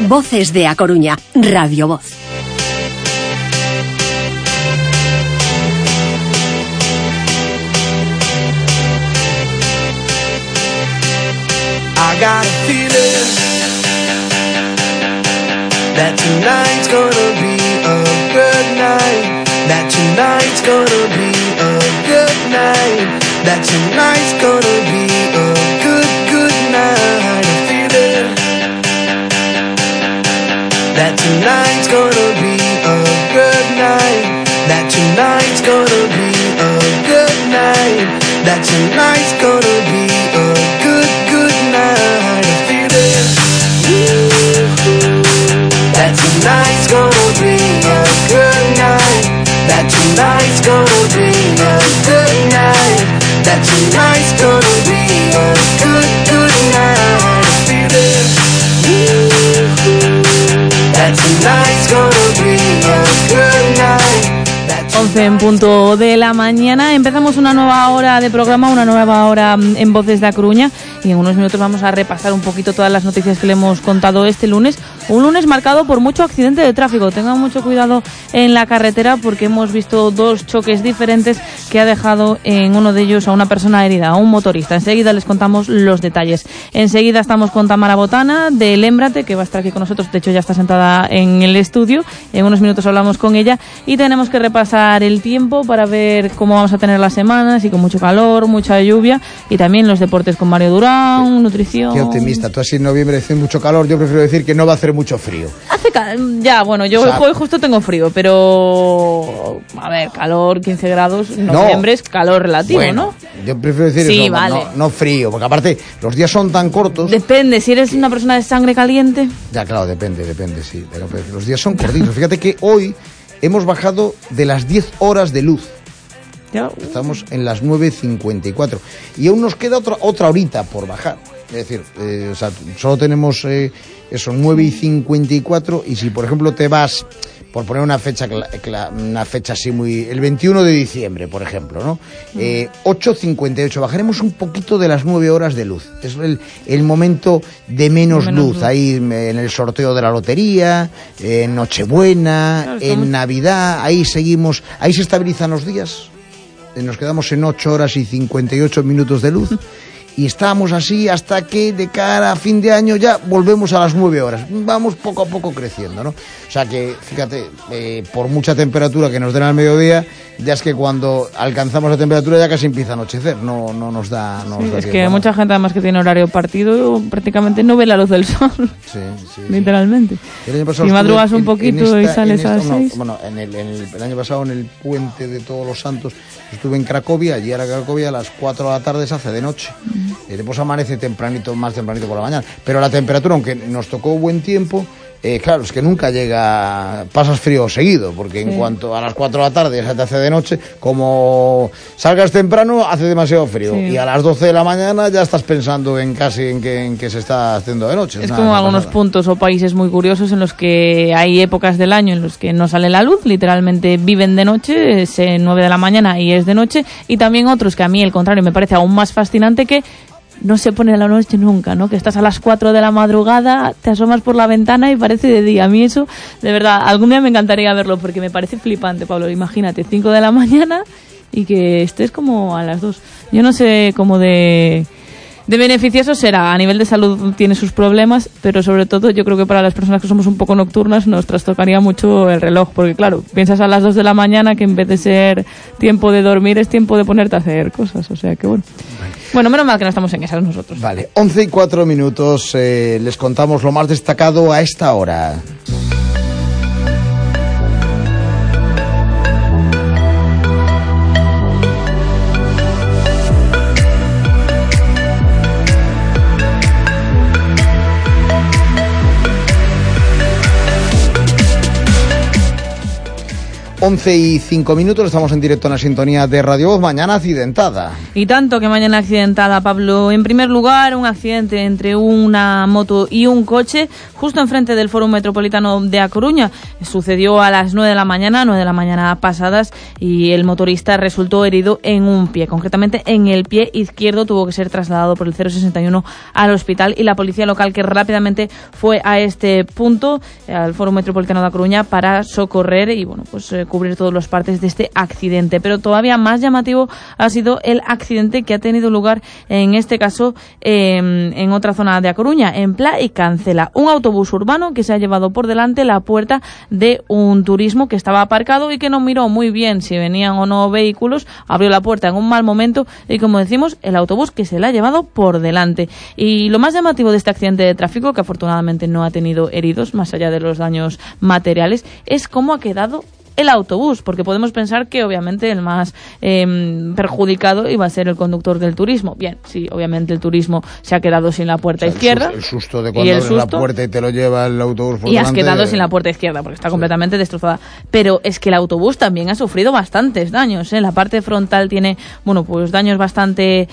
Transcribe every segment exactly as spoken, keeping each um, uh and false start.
Voces de A Coruña, Radio Voz. I got a feeling that tonight's gonna be a good night. That tonight's gonna be a good night. That tonight's gonna be a good, good night. A feeling that tonight's gonna be a good night. That tonight's gonna be a good night. That tonight's gonna be a good, good night. A feeling that tonight's gonna be a good night. That tonight's gonna be a good night. That tonight's gonna be a good, good night. A feeling that tonight's gonna be a good night. once en punto de la mañana. Empezamos una nueva hora de programa, una nueva hora en Voces de A Coruña, y en unos minutos vamos a repasar un poquito todas las noticias que le hemos contado este lunes. Un lunes marcado por mucho accidente de tráfico. Tengan mucho cuidado en la carretera porque hemos visto dos choques diferentes que ha dejado en uno de ellos a una persona herida, a un motorista. Enseguida les contamos los detalles. Enseguida estamos con Tamara Botana de Lémbrate, que va a estar aquí con nosotros. De hecho, ya está sentada en el estudio. En unos minutos hablamos con ella y tenemos que repasar el tiempo para ver cómo vamos a tener las semanas, y con mucho calor, mucha lluvia, y también los deportes con Mario Durán, nutrición. Qué optimista. Tú así en noviembre dices mucho calor. Yo prefiero decir que no va a hacer mucho frío. Hace ca- ya, bueno, yo o sea, hoy justo tengo frío, pero a ver, calor, quince grados, noviembre no, es calor relativo, bueno, ¿no? Yo prefiero decir sí, eso, vale. no, no frío, porque aparte los días son tan cortos. Depende, si eres una persona de sangre caliente. Ya, claro, depende, depende, sí, pero, pero los días son cortitos. Fíjate que hoy hemos bajado de las diez horas de luz. Ya. Estamos en las nueve cincuenta y cuatro y aún nos queda otra otra horita por bajar. Es decir, eh, o sea, solo tenemos eh, eso, nueve y cincuenta y cuatro, y si por ejemplo te vas, por poner una fecha una fecha así muy, el veintiuno de diciembre, por ejemplo, ¿no? Eh, ocho cincuenta y ocho, bajaremos un poquito de las nueve horas de luz. Es el, el momento de menos, menos luz, luz, ahí en el sorteo de la lotería, en Nochebuena, claro, en estamos... Navidad, ahí seguimos, ahí se estabilizan los días. Nos quedamos en ocho horas y cincuenta y ocho minutos de luz. Y estamos así hasta que de cara a fin de año ya volvemos a las nueve horas. Vamos poco a poco creciendo, ¿no? O sea que, fíjate, eh, por mucha temperatura que nos den al mediodía, ya es que cuando alcanzamos la temperatura ya casi empieza a anochecer. No, no nos da... No sí, nos da es tiempo, que ¿no? Mucha gente además que tiene horario partido prácticamente no ve la luz del sol. Sí, sí. Literalmente. Sí. El año pasado si madrugas un en, poquito en esta, y sales esta, a las no, seis. Bueno, en el, en el, el año pasado en el puente de Todos los Santos estuve en Cracovia. Allí a Cracovia a las cuatro de la tarde se hace de noche. Mm. Y después amanece tempranito, más tempranito por la mañana. Pero la temperatura, aunque nos tocó buen tiempo, eh, claro, es que nunca llega, pasas frío seguido, porque sí. En cuanto a las cuatro de la tarde ya se te hace de noche, como salgas temprano hace demasiado frío, sí. Y a las doce de la mañana ya estás pensando en casi en que, en que se está haciendo de noche. Es nada, como no algunos nada. puntos o países muy curiosos en los que hay épocas del año en los que no sale la luz, literalmente viven de noche, es nueve de la mañana y es de noche, y también otros que a mí el contrario me parece aún más fascinante, que no se pone la noche nunca, ¿no? Que estás a las cuatro de la madrugada, te asomas por la ventana y parece de día. A mí eso, de verdad, algún día me encantaría verlo porque me parece flipante, Pablo. Imagínate, cinco de la mañana y que estés como a las dos. Yo no sé cómo de... De beneficioso será, a nivel de salud tiene sus problemas, pero sobre todo yo creo que para las personas que somos un poco nocturnas nos trastocaría mucho el reloj, porque claro, piensas a las dos de la mañana que en vez de ser tiempo de dormir es tiempo de ponerte a hacer cosas, o sea que bueno. Vale. Bueno, menos mal que no estamos en esas nosotros. Vale, once y cuatro minutos, eh, les contamos lo más destacado a esta hora. once y cinco minutos, estamos en directo en la sintonía de Radio Voz. Mañana accidentada. Y tanto que mañana accidentada, Pablo. En primer lugar, un accidente entre una moto y un coche justo enfrente del Fórum Metropolitano de A Coruña. Sucedió a las nueve de la mañana, nueve de la mañana pasadas, y el motorista resultó herido en un pie, concretamente en el pie izquierdo. Tuvo que ser trasladado por el cero sesenta y uno al hospital, y la policía local, que rápidamente fue a este punto, al Fórum Metropolitano de A Coruña, para socorrer y bueno, pues eh, cubrir todas las partes de este accidente. Pero todavía más llamativo ha sido el accidente que ha tenido lugar, en este caso, eh, en otra zona de A Coruña, en Pla y Cancela. Un autobús urbano que se ha llevado por delante la puerta de un turismo que estaba aparcado y que no miró muy bien si venían o no vehículos, abrió la puerta en un mal momento y, como decimos, el autobús que se la ha llevado por delante. Y lo más llamativo de este accidente de tráfico, que afortunadamente no ha tenido heridos, más allá de los daños materiales, es cómo ha quedado el autobús, porque podemos pensar que obviamente el más eh, perjudicado iba a ser el conductor del turismo. Bien, sí, obviamente el turismo se ha quedado sin la puerta, o sea, izquierda. El susto, el susto de cuando abres la puerta y te lo lleva el autobús por y delante. has quedado sin la puerta izquierda, porque está sí. completamente destrozada. Pero es que el autobús también ha sufrido bastantes daños, ¿eh? La parte frontal tiene, bueno, pues daños bastante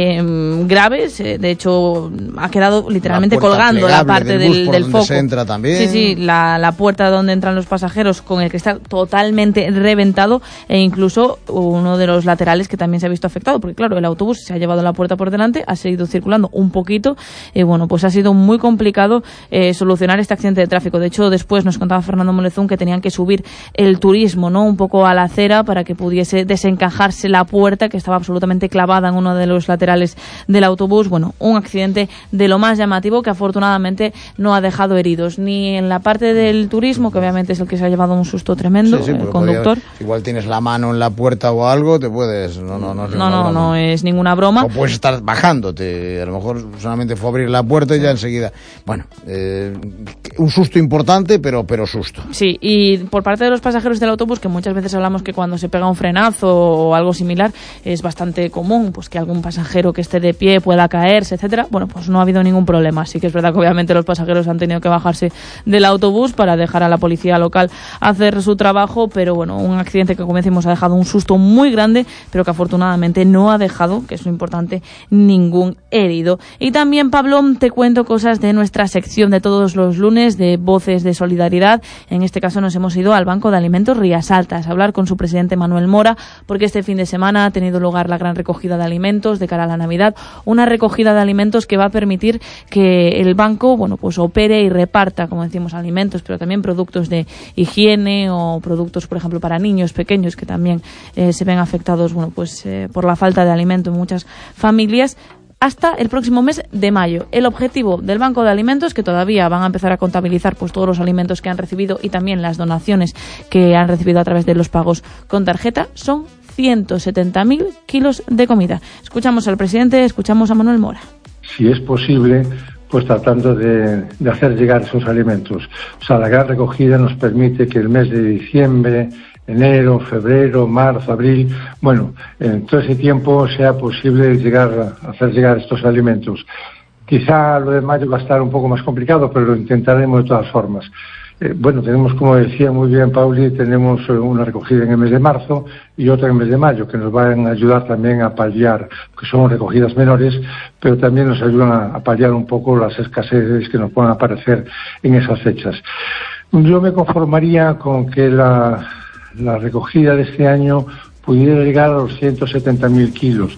eh, graves. Eh, de hecho, ha quedado literalmente la colgando la parte del, del, del foco. Se entra también. Sí, sí, la, la puerta donde entran los pasajeros, con el cristal totalmente reventado, e incluso uno de los laterales que también se ha visto afectado, porque claro, el autobús se ha llevado la puerta por delante, ha seguido circulando un poquito, y bueno, pues ha sido muy complicado eh, solucionar este accidente de tráfico. De hecho, después nos contaba Fernando Molezún que tenían que subir el turismo, ¿no?, un poco a la acera para que pudiese desencajarse la puerta, que estaba absolutamente clavada en uno de los laterales del autobús. Bueno, un accidente de lo más llamativo, que afortunadamente no ha dejado heridos, ni en la parte del turismo, que obviamente es el que se ha llevado un susto tremendo, sí, sí, el conductor. Podría, igual tienes la mano en la puerta o algo, te puedes... No, no, no, es, no, no, no es ninguna broma. O puedes estar bajándote, a lo mejor solamente fue abrir la puerta y ya enseguida... Bueno, eh, un susto importante, pero, pero susto. Sí, y por parte de los pasajeros del autobús, que muchas veces hablamos que cuando se pega un frenazo o algo similar, es bastante común pues que algún pasajero que esté de pie pueda caerse, etcétera. Bueno, pues no ha habido ningún problema. Sí que es verdad que obviamente los pasajeros han tenido que bajarse del autobús para dejar a la policía local hacer su trabajo, pero bueno, un accidente que, como decimos, ha dejado un susto muy grande, pero que afortunadamente no ha dejado, que es lo importante, ningún herido. Y también, Pablo, te cuento cosas de nuestra sección de todos los lunes de Voces de Solidaridad. En este caso nos hemos ido al Banco de Alimentos Rías Altas a hablar con su presidente Manuel Mora, porque este fin de semana ha tenido lugar la gran recogida de alimentos de cara a la Navidad, una recogida de alimentos que va a permitir que el banco, bueno, pues opere y reparta, como decimos, alimentos, pero también productos de higiene o productos, por ejemplo, para niños pequeños que también eh, se ven afectados, bueno, pues eh, por la falta de alimento en muchas familias, hasta el próximo mes de mayo. El objetivo del Banco de Alimentos, que todavía van a empezar a contabilizar pues todos los alimentos que han recibido y también las donaciones que han recibido a través de los pagos con tarjeta, son ciento setenta mil kilos de comida. Escuchamos al presidente, escuchamos a Manuel Mora. Si es posible, pues tratando de, de hacer llegar esos alimentos. O sea, la gran recogida nos permite que el mes de diciembre, enero, febrero, marzo, abril, bueno, en todo ese tiempo sea posible llegar a hacer llegar estos alimentos. Quizá lo de mayo va a estar un poco más complicado, pero lo intentaremos de todas formas. Eh, bueno, tenemos, como decía muy bien Pauli, tenemos una recogida en el mes de marzo y otra en el mes de mayo, que nos van a ayudar también a paliar, que son recogidas menores, pero también nos ayudan a, a paliar un poco las escaseces que nos puedan aparecer en esas fechas. Yo me conformaría con que la, la recogida de este año pudiera llegar a los ciento setenta mil kilos.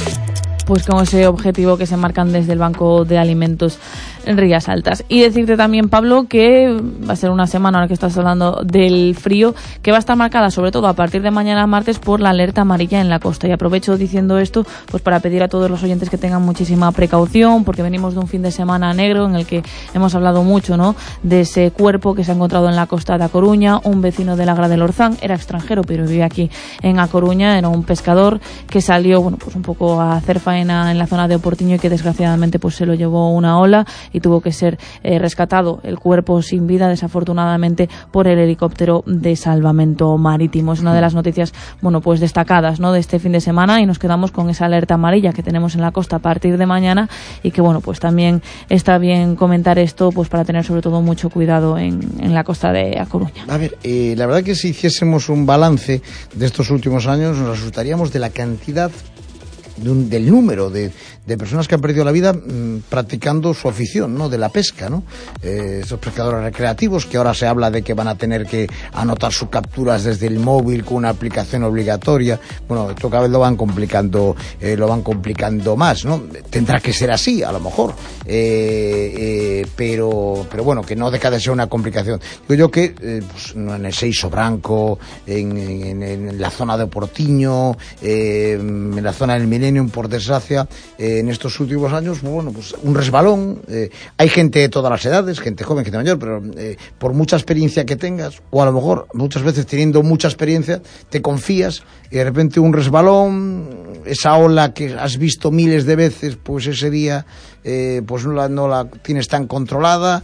Pues con ese objetivo que se marcan desde el Banco de Alimentos en Rías Altas. Y decirte también, Pablo, que va a ser una semana, ahora que estás hablando del frío, que va a estar marcada sobre todo a partir de mañana martes por la alerta amarilla en la costa. Y aprovecho diciendo esto pues para pedir a todos los oyentes que tengan muchísima precaución, porque venimos de un fin de semana negro en el que hemos hablado mucho, ¿no?, de ese cuerpo que se ha encontrado en la costa de A Coruña. Un vecino de Lagra del Orzán, era extranjero pero vive aquí en A Coruña, era un pescador que salió, bueno, pues un poco a hacer faena en la zona de Oportiño y que desgraciadamente pues se lo llevó una ola y y tuvo que ser eh, rescatado el cuerpo sin vida, desafortunadamente, por el helicóptero de salvamento marítimo. Es una de las noticias, bueno, pues destacadas, ¿no?, de este fin de semana, y nos quedamos con esa alerta amarilla que tenemos en la costa a partir de mañana, y que, bueno, pues también está bien comentar esto, pues para tener sobre todo mucho cuidado en, en la costa de A Coruña. A ver, eh, la verdad que si hiciésemos un balance de estos últimos años, nos asustaríamos de la cantidad de un, del número de, de personas que han perdido la vida mmm, practicando su afición, ¿no?, de la pesca, ¿no? Eh, esos pescadores recreativos que ahora se habla de que van a tener que anotar sus capturas desde el móvil con una aplicación obligatoria. Bueno, esto cada vez lo van complicando, eh, lo van complicando más, ¿no? Tendrá que ser así, a lo mejor, eh, eh, pero, pero bueno, que no deja de ser una complicación. Digo yo que eh, pues, en el Seixo Branco, en, en, en la zona de Portiño, eh, en la zona del Millennium, por desgracia, eh, en estos últimos años, bueno, pues un resbalón. Eh, hay gente de todas las edades, gente joven, gente mayor, pero eh, por mucha experiencia que tengas, o a lo mejor muchas veces teniendo mucha experiencia, te confías y de repente un resbalón, esa ola que has visto miles de veces, pues ese día eh, pues no la, no la tienes tan controlada,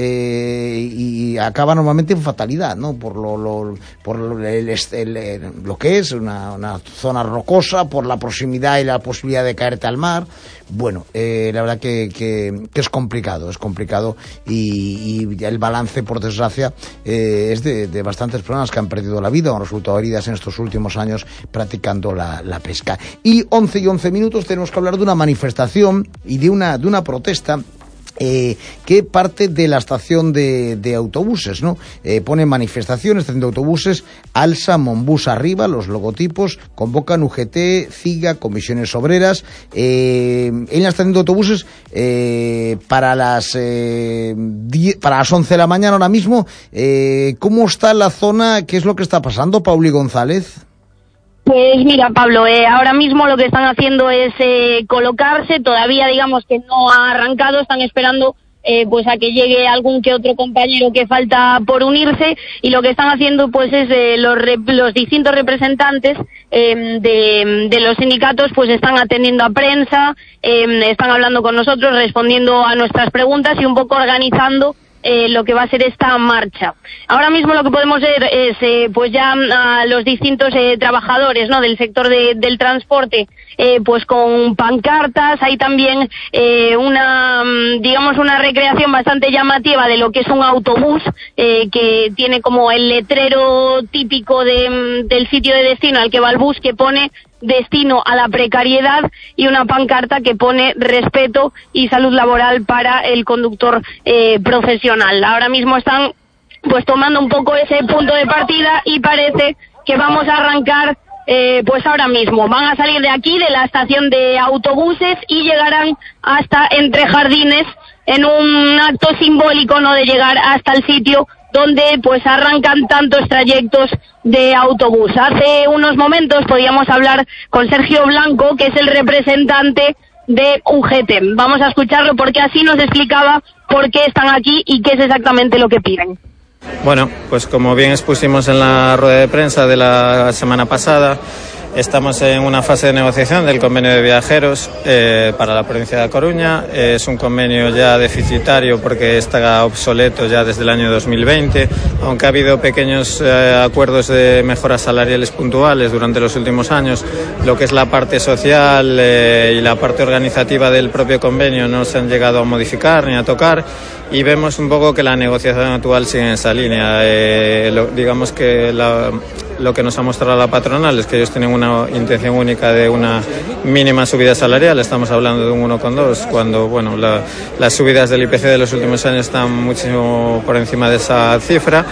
eh, y acaba normalmente en fatalidad, ¿no? Por lo, lo, por lo, el, el, el, lo que es una, una zona rocosa, por la proximidad y la posibilidad de caerte al mar. Bueno, eh, la verdad que, que, que es complicado, es complicado y, y el balance, por desgracia, eh, es de, de bastantes personas que han perdido la vida o han resultado heridas en estos últimos años practicando la, la pesca. Y once y once minutos tenemos que hablar de una manifestación y de una, de una protesta Eh, que parte de la estación de, de autobuses, ¿no? Eh, pone manifestaciones, estación de autobuses, Alsa, Monbus arriba, los logotipos, convocan U G T, CIGA, comisiones obreras, eh, en la estación de autobuses eh, para las eh, diez, para las once de la mañana ahora mismo. Eh, ¿cómo está la zona? ¿Qué es lo que está pasando, Pauli González? Pues mira, Pablo, eh, ahora mismo lo que están haciendo es eh, colocarse, todavía digamos que no ha arrancado, están esperando eh, pues a que llegue algún que otro compañero que falta por unirse, y lo que están haciendo pues es eh, los, rep los distintos representantes eh, de, de los sindicatos pues están atendiendo a prensa, eh, están hablando con nosotros, respondiendo a nuestras preguntas y un poco organizando Eh, lo que va a ser esta marcha. Ahora mismo lo que podemos ver es eh, pues ya a los distintos eh, trabajadores, ¿no?, del sector de, del transporte, eh, pues con pancartas. Hay también eh, una, digamos, una recreación bastante llamativa de lo que es un autobús, eh, que tiene como el letrero típico de, del sitio de destino al que va el bus, que pone destino a la precariedad, y una pancarta que pone respeto y salud laboral para el conductor eh, profesional. Ahora mismo están pues tomando un poco ese punto de partida y parece que vamos a arrancar eh, pues ahora mismo. Van a salir de aquí, de la estación de autobuses, y llegarán hasta Entre Jardines en un acto simbólico, ¿no?, de llegar hasta el sitio donde pues arrancan tantos trayectos de autobús. Hace unos momentos podíamos hablar con Sergio Blanco, que es el representante de U G T. Vamos a escucharlo porque así nos explicaba por qué están aquí y qué es exactamente lo que piden. Bueno, pues como bien expusimos en la rueda de prensa de la semana pasada, estamos en una fase de negociación del convenio de viajeros eh, para la provincia de A Coruña. Eh, es un convenio ya deficitario porque está obsoleto ya desde el año dos mil veinte, aunque ha habido pequeños eh, acuerdos de mejoras salariales puntuales durante los últimos años. Lo que es la parte social eh, y la parte organizativa del propio convenio no se han llegado a modificar ni a tocar, y vemos un poco que la negociación actual sigue en esa línea. Eh, lo, digamos que la, lo que nos ha mostrado la patronal es que ellos tienen una intención única de una mínima subida salarial. Estamos hablando de un uno coma dos, cuando bueno, la, las subidas del I P C de los últimos años están muchísimo por encima de esa cifra,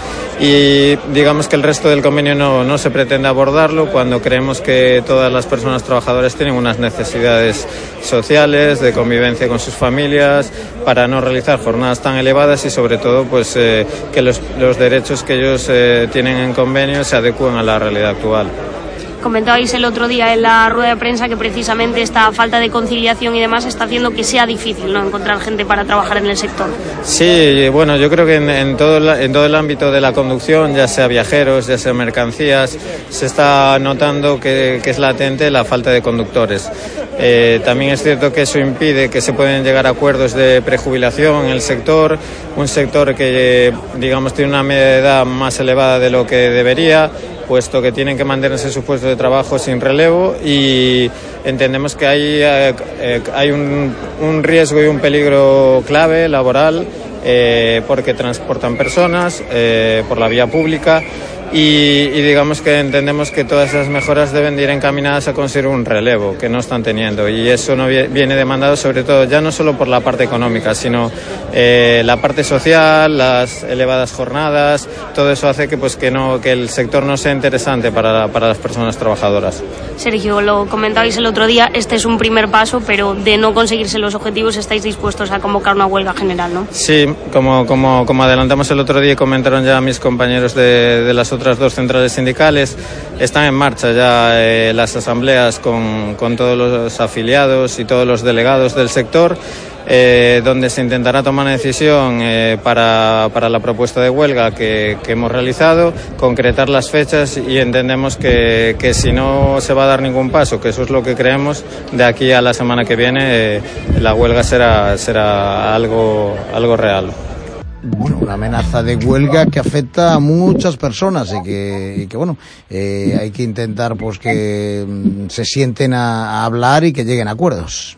y digamos que el resto del convenio no, no se pretende abordarlo, cuando creemos que todas las personas trabajadoras tienen unas necesidades sociales, de convivencia con sus familias, para no realizar jornadas tan elevadas, y sobre todo pues eh, que los, los derechos que ellos eh, tienen en convenio se adecúen a la realidad actual. Comentabais el otro día en la rueda de prensa que precisamente esta falta de conciliación y demás está haciendo que sea difícil, ¿no?, encontrar gente para trabajar en el sector. Sí, bueno, yo creo que en, en, todo, el, en todo el ámbito de la conducción, ya sea viajeros, ya sea mercancías, se está notando que, que es latente la falta de conductores. Eh, también es cierto que eso impide que se pueden llegar a acuerdos de prejubilación en el sector, un sector que, digamos, tiene una media de edad más elevada de lo que debería, puesto que tienen que mantenerse en su puesto de trabajo sin relevo, y entendemos que hay, eh, eh, hay un, un riesgo y un peligro clave laboral eh, porque transportan personas eh, por la vía pública. Y, y digamos que entendemos que todas esas mejoras deben de ir encaminadas a conseguir un relevo que no están teniendo, y eso no viene demandado sobre todo ya no solo por la parte económica, sino eh, la parte social, las elevadas jornadas, todo eso hace que pues que no que el sector no sea interesante para, para las personas trabajadoras. Sergio, lo comentabais el otro día, este es un primer paso, pero de no conseguirse los objetivos estáis dispuestos a convocar una huelga general, ¿no? Sí, como, como, como adelantamos el otro día y comentaron ya mis compañeros de, de las otras dos centrales sindicales, están en marcha ya eh, las asambleas con, con todos los afiliados y todos los delegados del sector, eh, donde se intentará tomar una decisión eh, para, para la propuesta de huelga que, que hemos realizado, concretar las fechas, y entendemos que, que si no se va a dar ningún paso, que eso es lo que creemos, de aquí a la semana que viene eh, la huelga será, será algo, algo real. Bueno, una amenaza de huelga que afecta a muchas personas y que, y que bueno, eh, hay que intentar pues que mm, se sienten a, a hablar y que lleguen a acuerdos.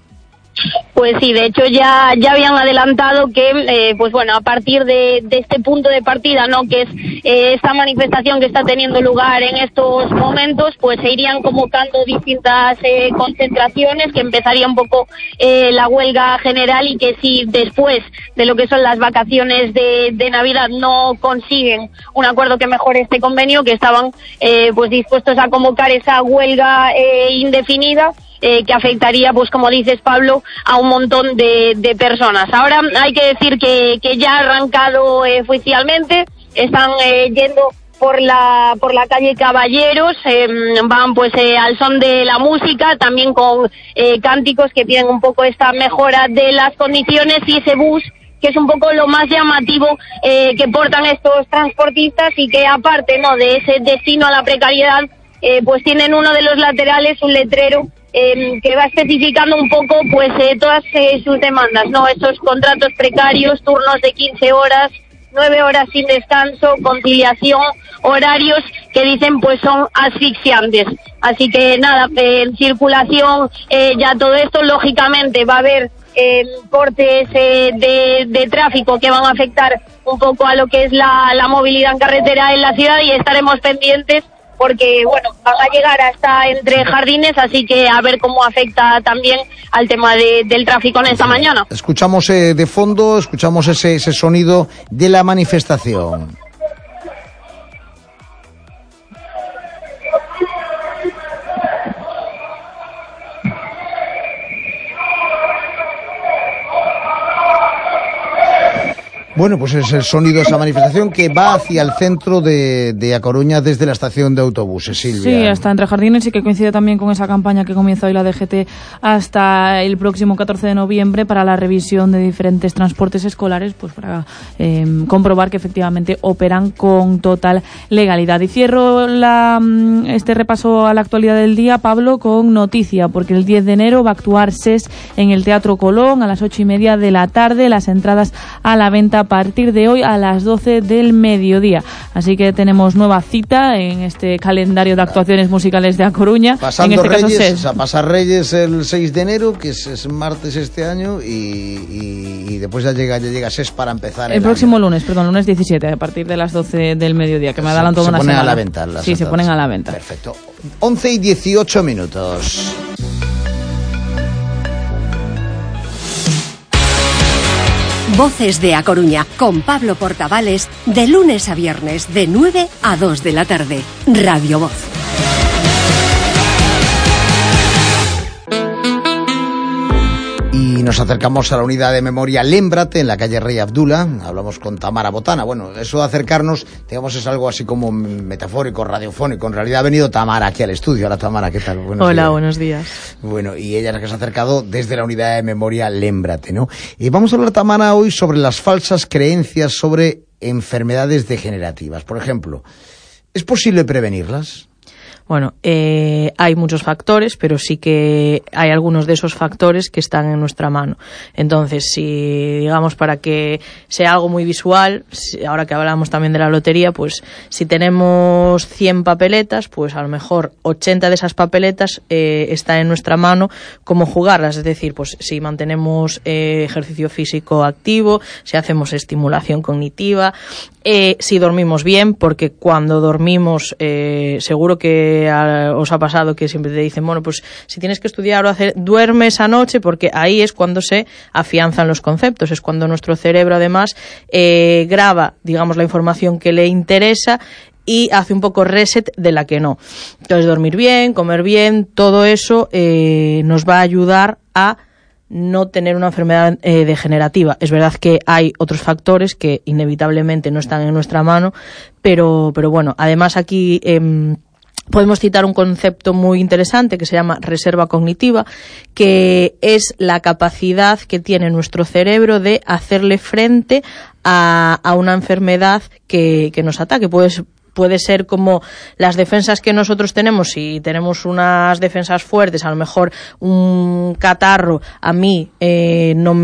Pues sí, de hecho ya ya habían adelantado que, eh, pues bueno, a partir de, de este punto de partida, ¿no?, que es eh, esta manifestación que está teniendo lugar en estos momentos, pues se irían convocando distintas eh, concentraciones, que empezaría un poco eh, la huelga general, y que si después de lo que son las vacaciones de, de Navidad no consiguen un acuerdo que mejore este convenio, que estaban eh, pues dispuestos a convocar esa huelga eh, indefinida, Eh, que afectaría, pues como dices, Pablo, a un montón de, de personas. Ahora hay que decir que, que ya ha arrancado eh, oficialmente, están eh, yendo por la por la calle Caballeros, eh, van pues eh, al son de la música, también con eh, cánticos que tienen un poco esta mejora de las condiciones, y ese bus que es un poco lo más llamativo eh, que portan estos transportistas, y que aparte, no, de ese destino a la precariedad, eh, pues tienen uno de los laterales un letrero Eh, que va especificando un poco pues eh, todas eh, sus demandas, ¿no? Estos contratos precarios, turnos de quince horas, nueve horas sin descanso, conciliación, horarios que dicen pues son asfixiantes. Así que nada, eh, en circulación eh, ya todo esto, lógicamente va a haber eh, cortes eh, de, de tráfico que van a afectar un poco a lo que es la, la movilidad en carretera en la ciudad, y estaremos pendientes porque, bueno, van a llegar hasta entre Jardines, así que a ver cómo afecta también al tema de, del tráfico en esta mañana. Escuchamos eh, de fondo, escuchamos ese, ese sonido de la manifestación. Bueno, pues es el sonido de esa manifestación que va hacia el centro de, de A Coruña desde la estación de autobuses, Silvia. Sí, hasta Entre Jardines, y que coincide también con esa campaña que comienza hoy la D G T hasta el próximo catorce de noviembre para la revisión de diferentes transportes escolares, pues para eh, comprobar que efectivamente operan con total legalidad. Y cierro la, este repaso a la actualidad del día, Pablo, con noticia, porque el diez de enero va a actuar S E S en el Teatro Colón a las ocho y media de la tarde, las entradas a la venta a partir de hoy a las doce del mediodía. Así que tenemos nueva cita en este calendario de actuaciones musicales de A Coruña. Pasando en este Reyes, caso S E S. O sea, pasa Reyes el seis de enero, que es, es martes este año, y, y, y después ya llega, ya llega S E S para empezar el, el próximo año. lunes, perdón, lunes diecisiete, a partir de las doce del mediodía, que me adelanto se, una se ponen semana. a la venta. Las sí, entradas. se ponen a la venta. Perfecto. once y dieciocho minutos. Voces de A Coruña, con Pablo Portavales, de lunes a viernes, de nueve a dos de la tarde. Radio Voz. Y nos acercamos a la unidad de memoria Lembrate, en la calle Rey Abdullah. Hablamos con Tamara Botana. Bueno, eso de acercarnos, digamos, es algo así como metafórico, radiofónico. En realidad ha venido Tamara aquí al estudio. Hola, Tamara, ¿qué tal? Buenos Hola, días. buenos días. Bueno, y ella es la que se ha acercado desde la unidad de memoria Lembrate, ¿no? Y vamos a hablar, Tamara, hoy sobre las falsas creencias sobre enfermedades degenerativas. Por ejemplo, ¿es posible prevenirlas? Bueno, eh, hay muchos factores, pero sí que hay algunos de esos factores que están en nuestra mano. Entonces, si, digamos, para que sea algo muy visual, si, ahora que hablamos también de la lotería, pues si tenemos cien papeletas, pues a lo mejor ochenta de esas papeletas eh, están en nuestra mano cómo jugarlas. Es decir, pues si mantenemos eh, ejercicio físico activo, si hacemos estimulación cognitiva, eh, si dormimos bien, porque cuando dormimos eh, seguro que A, os ha pasado que siempre te dicen, bueno, pues si tienes que estudiar o hacer, duerme esa noche, porque ahí es cuando se afianzan los conceptos, es cuando nuestro cerebro además eh, graba, digamos, la información que le interesa y hace un poco reset de la que no. Entonces, dormir bien, comer bien, todo eso eh, nos va a ayudar a no tener una enfermedad eh, degenerativa. Es verdad que hay otros factores que inevitablemente no están en nuestra mano, pero, pero bueno, además aquí eh, podemos citar un concepto muy interesante que se llama reserva cognitiva, que es la capacidad que tiene nuestro cerebro de hacerle frente a, a una enfermedad que, que nos ataque. Puede ser, puede ser como las defensas que nosotros tenemos. Si tenemos unas defensas fuertes, a lo mejor un catarro a mí eh, no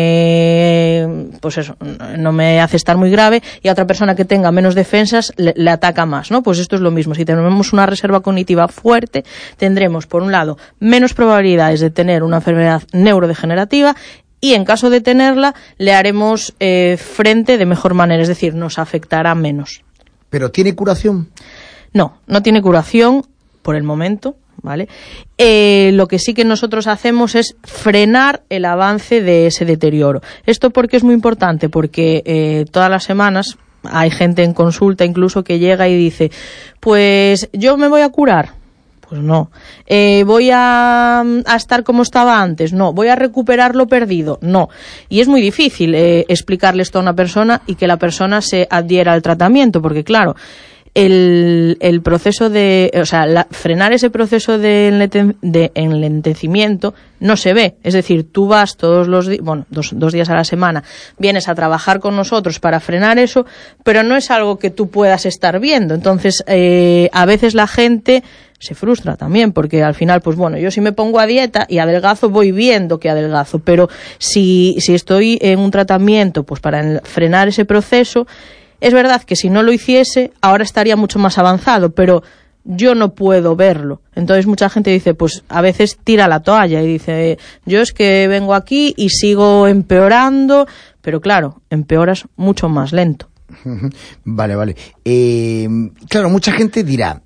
me pues eso, no me hace estar muy grave, y a otra persona que tenga menos defensas le, le ataca más, ¿no? Pues esto es lo mismo. Si tenemos una reserva cognitiva fuerte, tendremos, por un lado, menos probabilidades de tener una enfermedad neurodegenerativa, y en caso de tenerla, le haremos eh, frente de mejor manera, es decir, nos afectará menos. ¿Pero tiene curación? No, no tiene curación por el momento, ¿vale? Eh, lo que sí que nosotros hacemos es frenar el avance de ese deterioro. ¿Esto por qué es muy importante? Porque eh, todas las semanas hay gente en consulta incluso que llega y dice, pues yo me voy a curar. Pues no. Eh, ¿Voy a, a estar como estaba antes? No. ¿Voy a recuperar lo perdido? No. Y es muy difícil eh, explicarle esto a una persona y que la persona se adhiera al tratamiento, porque claro, el, el proceso de, o sea, la, frenar ese proceso de, enleten, de enlentecimiento no se ve. Es decir, tú vas todos los días, bueno, dos, dos días a la semana, vienes a trabajar con nosotros para frenar eso, pero no es algo que tú puedas estar viendo. Entonces, eh, a veces la gente se frustra también, porque al final, pues bueno, yo si me pongo a dieta y adelgazo, voy viendo que adelgazo, pero si, si estoy en un tratamiento pues para frenar ese proceso, es verdad que si no lo hiciese, ahora estaría mucho más avanzado, pero yo no puedo verlo. Entonces mucha gente dice, pues a veces tira la toalla y dice, yo es que vengo aquí y sigo empeorando, pero claro, empeoras mucho más lento. Vale, vale. Eh, claro, mucha gente dirá,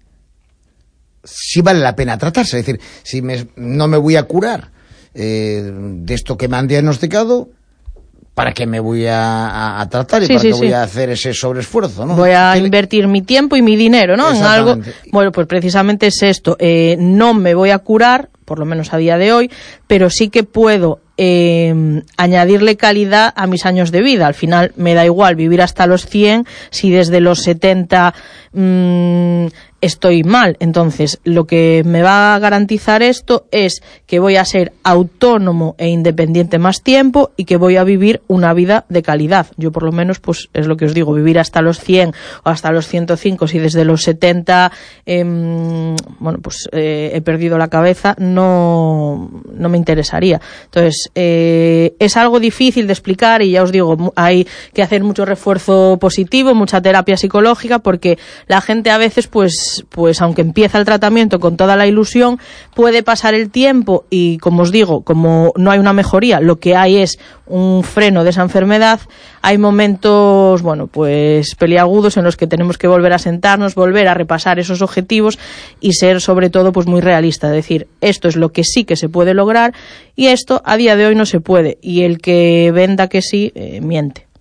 si vale la pena tratarse, es decir, si me, no me voy a curar eh, de esto que me han diagnosticado, ¿para qué me voy a, a, a tratar y sí, para sí, qué sí. voy a hacer ese sobreesfuerzo, ¿no? Voy a invertir mi tiempo y mi dinero, ¿no? En algo. Bueno, pues precisamente es esto. Eh, no me voy a curar, por lo menos a día de hoy, pero sí que puedo eh, añadirle calidad a mis años de vida. Al final me da igual vivir hasta los cien si desde los setenta mmm, estoy mal. Entonces, lo que me va a garantizar esto es que voy a ser autónomo e independiente más tiempo y que voy a vivir una vida de calidad. Yo, por lo menos, pues es lo que os digo, vivir hasta los cien o hasta los ciento cinco, si desde los setenta eh, bueno, pues eh, he perdido la cabeza, no, no me interesaría. Entonces, eh, es algo difícil de explicar y ya os digo, hay que hacer mucho refuerzo positivo, mucha terapia psicológica, porque la gente a veces, pues, pues aunque empieza el tratamiento con toda la ilusión, puede pasar el tiempo y, como os digo, como no hay una mejoría, lo que hay es un freno de esa enfermedad. Hay momentos, bueno, pues peliagudos en los que tenemos que volver a sentarnos, volver a repasar esos objetivos y ser, sobre todo, pues muy realista, decir, esto es lo que sí que se puede lograr y esto a día de hoy no se puede, y el que venda que sí, eh, miente.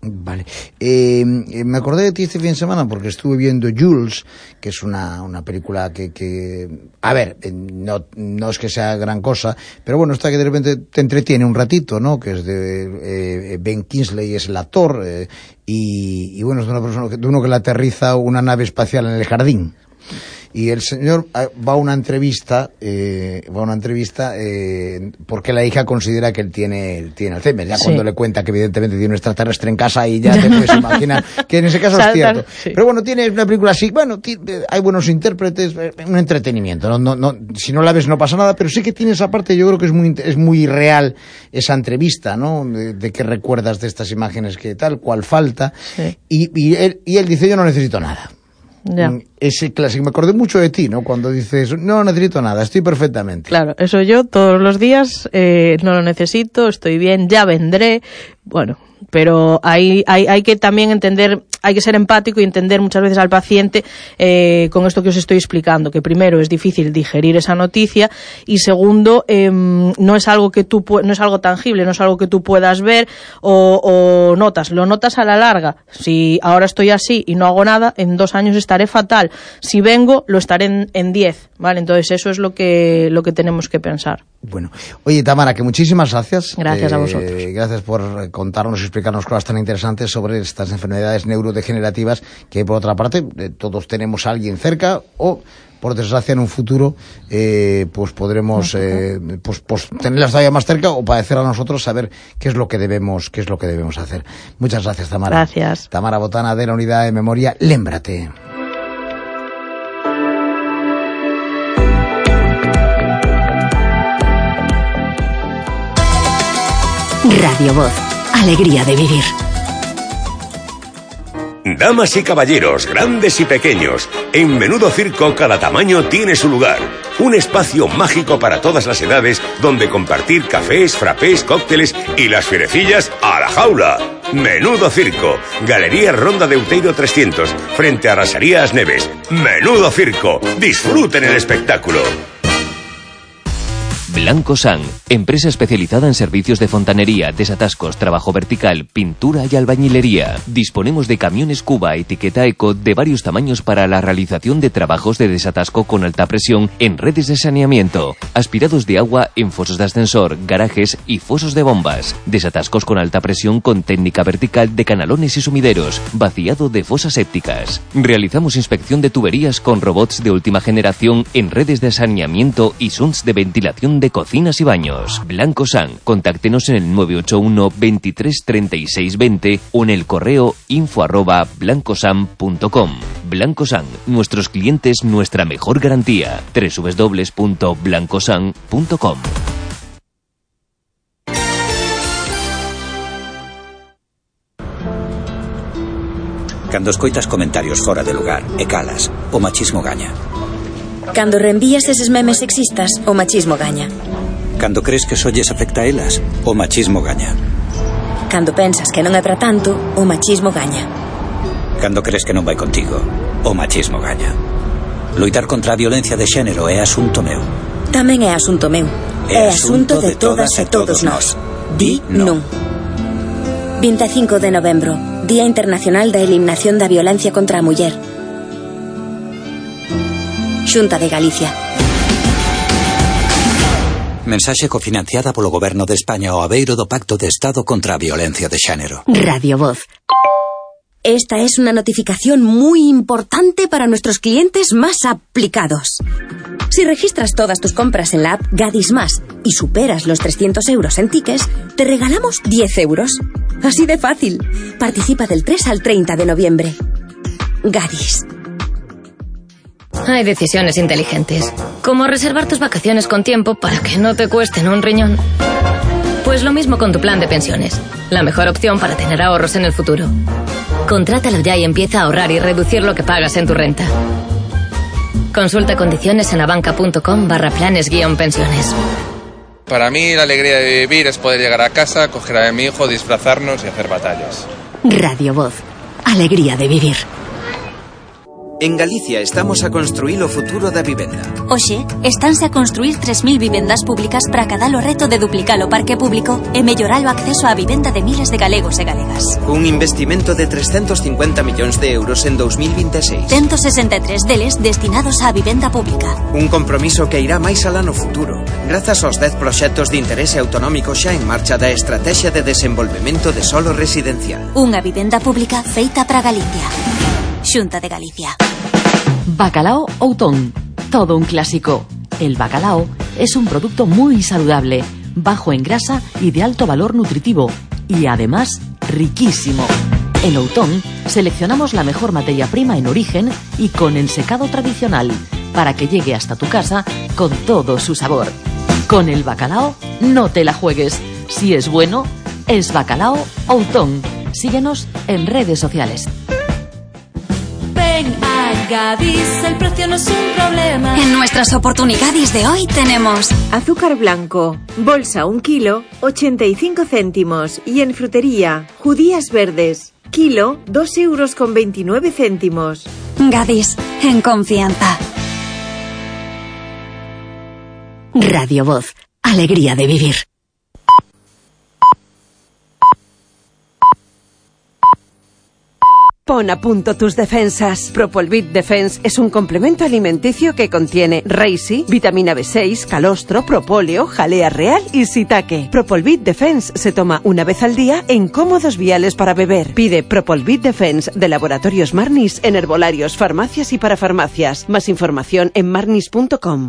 Vale. Eh, me acordé de ti este fin de semana porque estuve viendo Jules, que es una, una película que, que a ver, no, no es que sea gran cosa, pero bueno, está que de repente te entretiene un ratito, ¿no? Que es de eh, Ben Kingsley, es el actor, eh, y, y bueno, es de una persona que, de uno que le aterriza una nave espacial en el jardín. Y el señor va a una entrevista, eh, va a una entrevista eh, porque la hija considera que él tiene, tiene Alzheimer. Ya sí. Cuando le cuenta que evidentemente tiene un extraterrestre en casa y ya te puedes imaginar que en ese caso es cierto. Sí. Pero bueno, tiene una película así, bueno, hay buenos intérpretes, un entretenimiento. No, no, no, si no la ves no pasa nada, pero sí que tiene esa parte, yo creo que es muy, es muy real esa entrevista, ¿no? De, de qué recuerdas de estas imágenes, que tal, cuál falta. Sí. Y, y, él, y él dice, yo no necesito nada. Ya. Ese clásico, me acordé mucho de ti, ¿no? Cuando dices, no necesito nada, estoy perfectamente. Claro, eso yo todos los días, eh, no lo necesito, estoy bien, ya vendré, bueno, pero hay, hay, hay que también entender, hay que ser empático y entender muchas veces al paciente eh, con esto que os estoy explicando, que primero es difícil digerir esa noticia y segundo eh, no es algo que tú no es algo tangible, no es algo que tú puedas ver o, o notas, lo notas a la larga. Si ahora estoy así y no hago nada, en dos años estaré fatal. Si vengo, lo estaré en, en diez, ¿vale? Entonces eso es lo que lo que tenemos que pensar. Bueno, oye Tamara, que muchísimas gracias. Gracias eh, a vosotros. Gracias por contarnos y explicarnos cosas tan interesantes sobre estas enfermedades neurodegenerativas que, por otra parte, eh, todos tenemos a alguien cerca o, por desgracia, en un futuro eh, pues podremos eh, pues, pues tenerlas todavía más cerca o padecer a nosotros, saber qué es lo que debemos qué es lo que debemos hacer. Muchas gracias, Tamara. Gracias. Tamara Botana, de la Unidad de Memoria Lémbrate. Radio Voz, alegría de vivir. Damas y caballeros, grandes y pequeños, en Menudo Circo cada tamaño tiene su lugar. Un espacio mágico para todas las edades donde compartir cafés, frappés, cócteles y las fierecillas a la jaula. Menudo Circo, Galería Ronda de Outeiro trescientos, frente a Rasarías Neves. Menudo Circo, disfruten el espectáculo. Blanco San, empresa especializada en servicios de fontanería, desatascos, trabajo vertical, pintura y albañilería. Disponemos de camiones Cuba etiqueta Eco de varios tamaños para la realización de trabajos de desatasco con alta presión en redes de saneamiento, aspirados de agua en fosos de ascensor, garajes y fosos de bombas, desatascos con alta presión con técnica vertical de canalones y sumideros, vaciado de fosas sépticas. Realizamos inspección de tuberías con robots de última generación en redes de saneamiento y sunts de ventilación de cocinas y baños. Blanco San, contáctenos en el nueve ocho uno, veintitrés, treinta y seis, veinte o en el correo info arroba blancosan punto com. Blanco San, nuestros clientes, nuestra mejor garantía. doble u doble u doble u punto blancosan punto com. Cando escoitas comentarios fora de lugar e calas, o machismo gaña. Cando reenvías eses memes sexistas, o machismo gaña. Cando crees que só lles afecta a elas, o machismo gaña. Cando pensas que non é para tanto, o machismo gaña. Cando crees que non vai contigo, o machismo gaña. Loitar contra a violencia de xénero é asunto meu. Tamén é asunto meu. É asunto de todas e todos nós. Di non. vinte e cinco de novembro, Día Internacional da Eliminación da Violencia contra a Muller. Xunta de Galicia. Mensaxe cofinanciada polo Goberno de España ao abeiro do Pacto de Estado contra a Violencia de Xénero. Radio Voz. Esta es una notificación muy importante para nuestros clientes más aplicados. Si registras todas tus compras en la app Gadis Más y superas los trescientos euros en tickets, te regalamos diez euros. Así de fácil. Participa del tres al treinta de noviembre. Gadis. Hay decisiones inteligentes, como reservar tus vacaciones con tiempo para que no te cuesten un riñón. Pues lo mismo con tu plan de pensiones, la mejor opción para tener ahorros en el futuro. Contrátalo ya y empieza a ahorrar y reducir lo que pagas en tu renta. Consulta condiciones en abanca.com barra planes guión pensiones. Para mí la alegría de vivir es poder llegar a casa, coger a mi hijo, disfrazarnos y hacer batallas. Radio Voz, alegría de vivir. En Galicia estamos a construir o futuro da vivenda. Oxe, estánse a construir tres mil vivendas públicas para cadar o reto de duplicar o parque público e mellorar o acceso á vivenda de miles de galegos e galegas. Un investimento de trescentos cincuenta millóns de euros en dos mil vinte e seis. ciento sesenta e tres deles destinados á vivenda pública. Un compromiso que irá máis alá no futuro, grazas aos dez proxectos de interese autonómico xa en marcha da Estrategia de Desenvolvemento de Solo Residencial. Unha vivenda pública feita para Galicia. Xunta de Galicia. Bacalao Outón, todo un clásico. El bacalao es un producto muy saludable, bajo en grasa y de alto valor nutritivo, y además riquísimo. En Outón seleccionamos la mejor materia prima en origen y con el secado tradicional, para que llegue hasta tu casa con todo su sabor. Con el bacalao no te la juegues. Si es bueno, es Bacalao Outón. Síguenos en redes sociales. Ven a Gadis, el precio no es un problema. En nuestras oportunidades de hoy tenemos azúcar blanco, bolsa un kilo, ochenta y cinco céntimos. Y en frutería, judías verdes, kilo, dos euros con veintinueve céntimos. Gadis, en confianza. Radio Voz, alegría de vivir. Pon a punto tus defensas. Propolvit Defense es un complemento alimenticio que contiene reishi, vitamina B seis, calostro, propóleo, jalea real y shiitake. Propolvit Defense se toma una vez al día en cómodos viales para beber. Pide Propolvit Defense de Laboratorios Marnis en herbolarios, farmacias y parafarmacias. Más información en marnis punto com.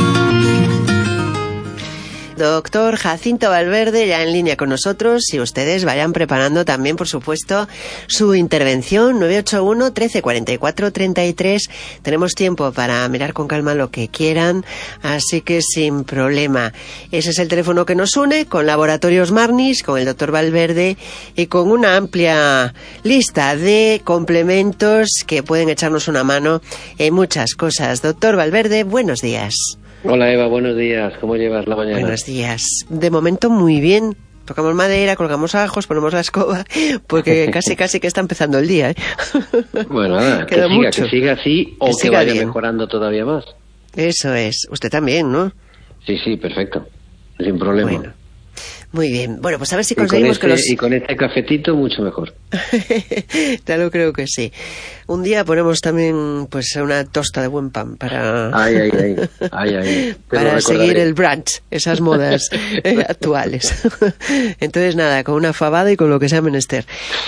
Doctor Jacinto Valverde ya en línea con nosotros y ustedes vayan preparando también, por supuesto, su intervención. Nueve ocho uno, trece, cuarenta y cuatro, treinta y tres. Tenemos tiempo para mirar con calma lo que quieran, así que sin problema. Ese es el teléfono que nos une con Laboratorios Marnis, con el doctor Valverde y con una amplia lista de complementos que pueden echarnos una mano en muchas cosas. Doctor Valverde, buenos días. Hola Eva, buenos días. ¿Cómo llevas la mañana? Buenos días. De momento muy bien. Tocamos madera, colgamos ajos, ponemos la escoba, porque casi casi que está empezando el día, ¿eh? Bueno, nada, que siga, mucho. que siga así o que, que siga vaya bien. Mejorando todavía más. Eso es. Usted también, ¿no? Sí, sí, perfecto. Sin problema. Bueno. Muy bien. Bueno, pues a ver si conseguimos este, que los... Y con este cafetito mucho mejor. Ya lo creo que sí. Un día ponemos también pues una tosta de buen pan para... Ay, ay, ay. ay, ay. Para seguir el brunch, esas modas eh, actuales. Entonces nada, con una fabada y con lo que sea menester.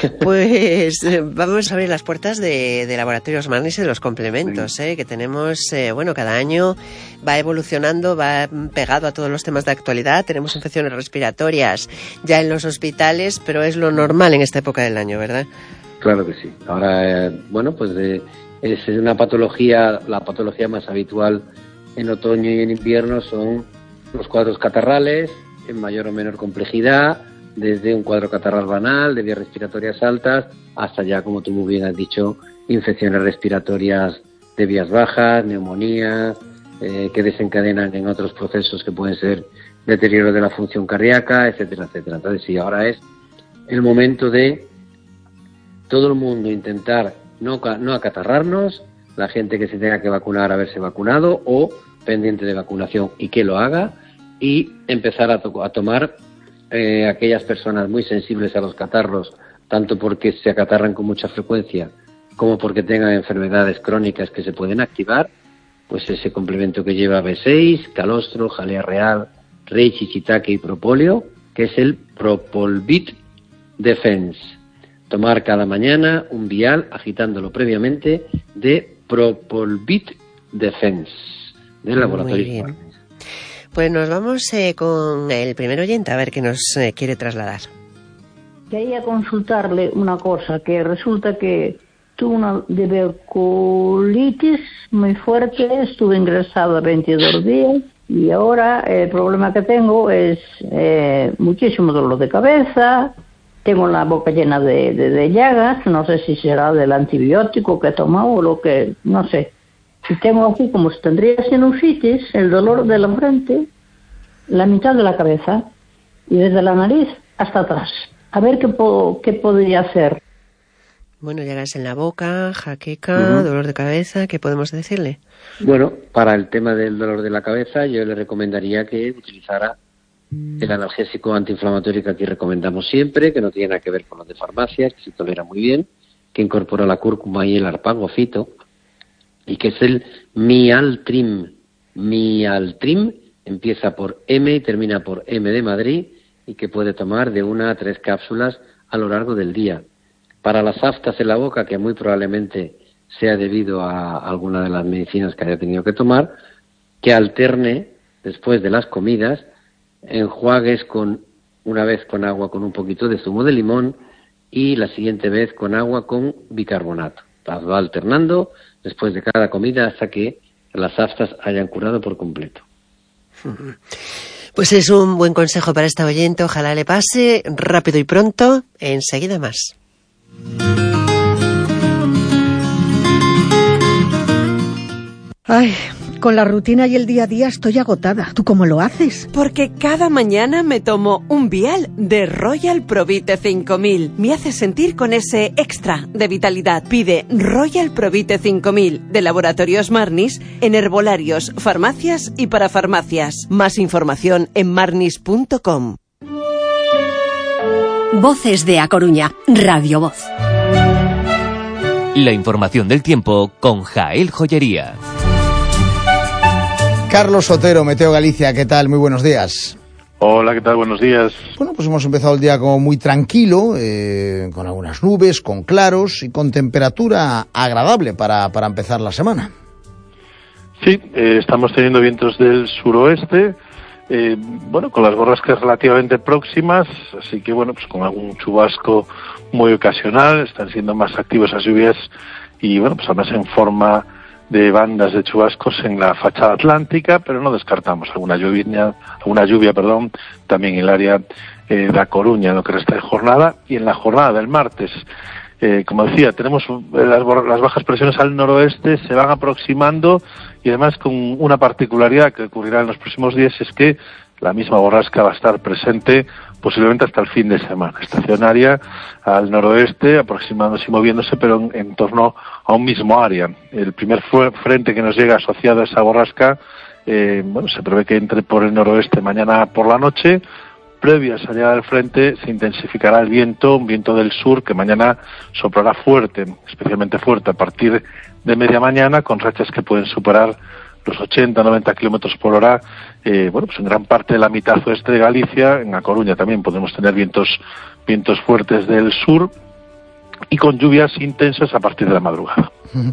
Pues eh, vamos a abrir las puertas de, de Laboratorios Marnis y de los complementos, eh, que tenemos, eh, bueno, cada año va evolucionando, va pegado a todos los temas de actualidad. Tenemos infecciones respiratorias ya en los hospitales, pero es lo normal en esta época del año, ¿verdad? Claro que sí. Ahora, eh, bueno, pues de, es una patología, la patología más habitual en otoño y en invierno son los cuadros catarrales, en mayor o menor complejidad, desde un cuadro catarral banal, de vías respiratorias altas, hasta ya, como tú muy bien has dicho, infecciones respiratorias de vías bajas, neumonías, eh, que desencadenan en otros procesos que pueden ser deterioro de la función cardíaca, etcétera, etcétera. Entonces, sí, ahora es el momento de todo el mundo intentar no, no acatarrarnos, la gente que se tenga que vacunar haberse vacunado o pendiente de vacunación y que lo haga, y empezar a, to- a tomar eh, aquellas personas muy sensibles a los catarros, tanto porque se acatarran con mucha frecuencia como porque tengan enfermedades crónicas que se pueden activar, pues ese complemento que lleva B seis, calostro, jalea real, reishi, shiitake y propóleo, que es el Propolvit Defense. Tomar cada mañana un vial, agitándolo previamente, de Propolvit Defense, del laboratorio. Muy bien. Pues nos vamos eh, con el primer oyente a ver qué nos eh, quiere trasladar. Quería consultarle una cosa, que resulta que tuve una diverticulitis muy fuerte, estuve ingresada veintidós días y ahora el problema que tengo es eh, muchísimo dolor de cabeza, tengo la boca llena de, de, de llagas, no sé si será del antibiótico que he tomado o lo que, no sé. Y tengo aquí, como si tendría sinusitis, el dolor de la frente, la mitad de la cabeza y desde la nariz hasta atrás. A ver qué, po- qué podría hacer. Bueno, llagas en la boca, jaqueca, Uh-huh. dolor de cabeza, ¿qué podemos decirle? Bueno, para el tema del dolor de la cabeza, yo le recomendaría que utilizara el analgésico antiinflamatorio que aquí recomendamos siempre, que no tiene nada que ver con los de farmacia, que se tolera muy bien, que incorpora la cúrcuma y el arpagofito, y que es el Mialtrim. Mialtrim empieza por M y termina por M de Madrid, y que puede tomar de una a tres cápsulas a lo largo del día. Para las aftas en la boca, que muy probablemente sea debido a alguna de las medicinas que haya tenido que tomar, que alterne después de las comidas enjuagues con una vez con agua con un poquito de zumo de limón y la siguiente vez con agua con bicarbonato. Las va alternando después de cada comida hasta que las aftas hayan curado por completo. Pues es un buen consejo para esta oyente, ojalá le pase rápido y pronto, enseguida más. Ay, con la rutina y el día a día estoy agotada. ¿Tú cómo lo haces? Porque cada mañana me tomo un vial de Royal Provite cinco mil. Me hace sentir con ese extra de vitalidad. Pide Royal Provite cinco mil de Laboratorios Marnis en herbolarios, farmacias y parafarmacias. Más información en marnis punto com. Voces de A Coruña, Radio Voz. La información del tiempo con Jael Joyería. Carlos Sotero, Meteo Galicia, ¿qué tal? Muy buenos días. Hola, ¿qué tal? Buenos días. Bueno, pues hemos empezado el día como muy tranquilo, eh, con algunas nubes, con claros y con temperatura agradable para, para empezar la semana. Sí, eh, estamos teniendo vientos del suroeste, eh, bueno, con las borrascas relativamente próximas, así que bueno, pues con algún chubasco muy ocasional, están siendo más activos las lluvias y bueno, pues además en forma de bandas de chubascos en la fachada atlántica, pero no descartamos alguna lluvia, alguna lluvia, perdón, también en el área eh, de A Coruña en lo que resta de jornada y en la jornada del martes. Eh, como decía, tenemos las, las bajas presiones al noroeste, se van aproximando y además con una particularidad que ocurrirá en los próximos días es que la misma borrasca va a estar presente posiblemente hasta el fin de semana, estacionaria al noroeste, aproximándose y moviéndose, pero en, en torno a un mismo área. El primer frente que nos llega asociado a esa borrasca, eh, bueno, se prevé que entre por el noroeste mañana por la noche. Previo a esa llegada del frente se intensificará el viento, un viento del sur que mañana soplará fuerte, especialmente fuerte a partir de media mañana, con rachas que pueden superar los ochenta a noventa kilómetros por hora, eh, bueno, pues en gran parte de la mitad oeste de Galicia. En A Coruña también podemos tener vientos, vientos fuertes del sur y con lluvias intensas a partir de la madrugada.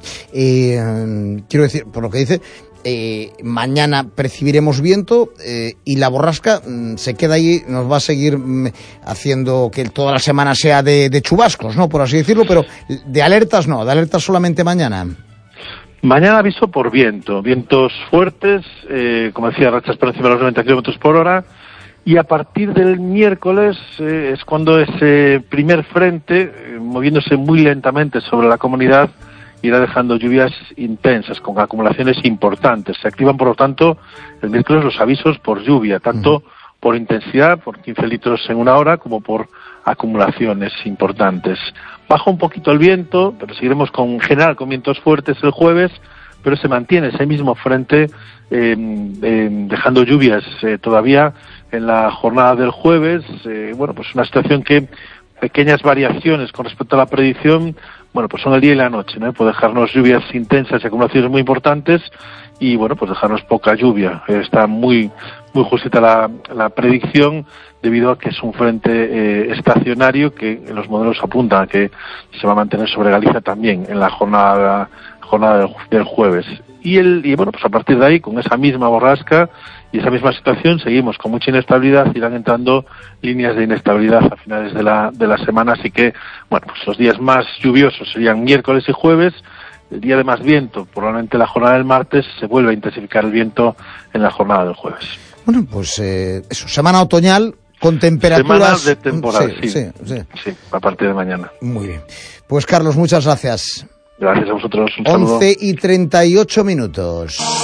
Eh, quiero decir, por lo que dice, eh, mañana percibiremos viento eh, y la borrasca mm, se queda ahí, nos va a seguir mm, haciendo que toda la semana sea de, de chubascos, ¿no? Por así decirlo, pero de alertas no, de alertas solamente mañana. Mañana aviso por viento, vientos fuertes, eh, como decía, rachas por encima de los noventa kilómetros por hora, y a partir del miércoles eh, es cuando ese primer frente, eh, moviéndose muy lentamente sobre la comunidad, irá dejando lluvias intensas, con acumulaciones importantes. Se activan, por lo tanto, el miércoles los avisos por lluvia, tanto uh-huh. por intensidad, por quince litros en una hora, como por acumulaciones importantes. Baja un poquito el viento, pero seguiremos con, en general con vientos fuertes el jueves, pero se mantiene ese mismo frente, eh, eh, dejando lluvias eh, todavía en la jornada del jueves. Eh, bueno, pues una situación que pequeñas variaciones con respecto a la predicción, bueno, pues son el día y la noche, ¿no? Puede dejarnos lluvias intensas y acumulaciones muy importantes y, bueno, pues dejarnos poca lluvia. Eh, está muy muy justita la, la predicción debido a que es un frente eh, estacionario que en los modelos apuntan a que se va a mantener sobre Galicia también en la jornada jornada del, del jueves. Y, el, y, bueno, pues a partir de ahí, con esa misma borrasca y esa misma situación, seguimos con mucha inestabilidad, irán entrando líneas de inestabilidad a finales de la, de la semana, así que, bueno, pues los días más lluviosos serían miércoles y jueves. El día de más viento, probablemente la jornada del martes, se vuelve a intensificar el viento en la jornada del jueves. Bueno, pues eh, eso, semana otoñal con temperaturas... Semana de temporada, sí, sí, sí, sí. sí, a partir de mañana. Muy bien. Pues Carlos, muchas gracias. Gracias a vosotros, un saludo. once y treinta y ocho minutos.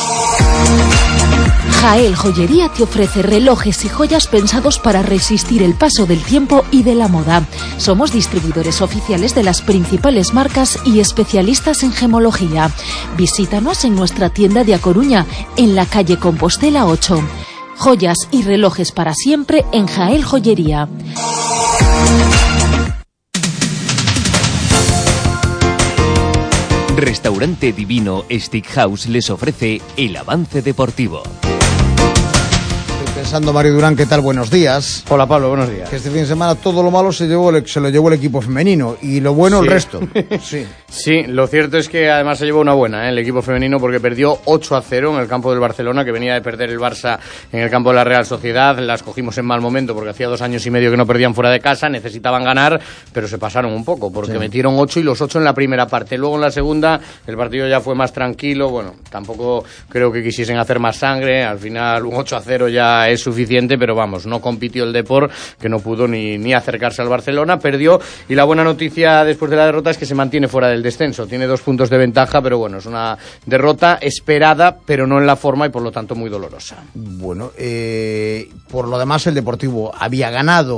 Jael Joyería te ofrece relojes y joyas pensados para resistir el paso del tiempo y de la moda. Somos distribuidores oficiales de las principales marcas y especialistas en gemología. Visítanos en nuestra tienda de A Coruña, en la calle Compostela ocho. Joyas y relojes para siempre en Jael Joyería. Restaurante Divino Steakhouse les ofrece el avance deportivo. Pensando, Mario Durán, ¿qué tal? Buenos días. Hola, Pablo, buenos días. Que este fin de semana todo lo malo se, llevó el, se lo llevó el equipo femenino y lo bueno sí. el resto. Sí. Sí, lo cierto es que además se llevó una buena, ¿eh? El equipo femenino, porque perdió ocho a cero en el campo del Barcelona, que venía de perder el Barça en el campo de la Real Sociedad. Las cogimos en mal momento porque hacía dos años y medio que no perdían fuera de casa, necesitaban ganar, pero se pasaron un poco porque sí. metieron ocho y los ocho en la primera parte. Luego en la segunda el partido ya fue más tranquilo, bueno, tampoco creo que quisiesen hacer más sangre, al final un ocho a cero ya es suficiente, pero vamos, no compitió el Depor, que no pudo ni, ni acercarse al Barcelona, perdió, y la buena noticia después de la derrota es que se mantiene fuera del descenso, tiene dos puntos de ventaja, pero bueno, es una derrota esperada, pero no en la forma y por lo tanto muy dolorosa. Bueno, eh, por lo demás el Deportivo había ganado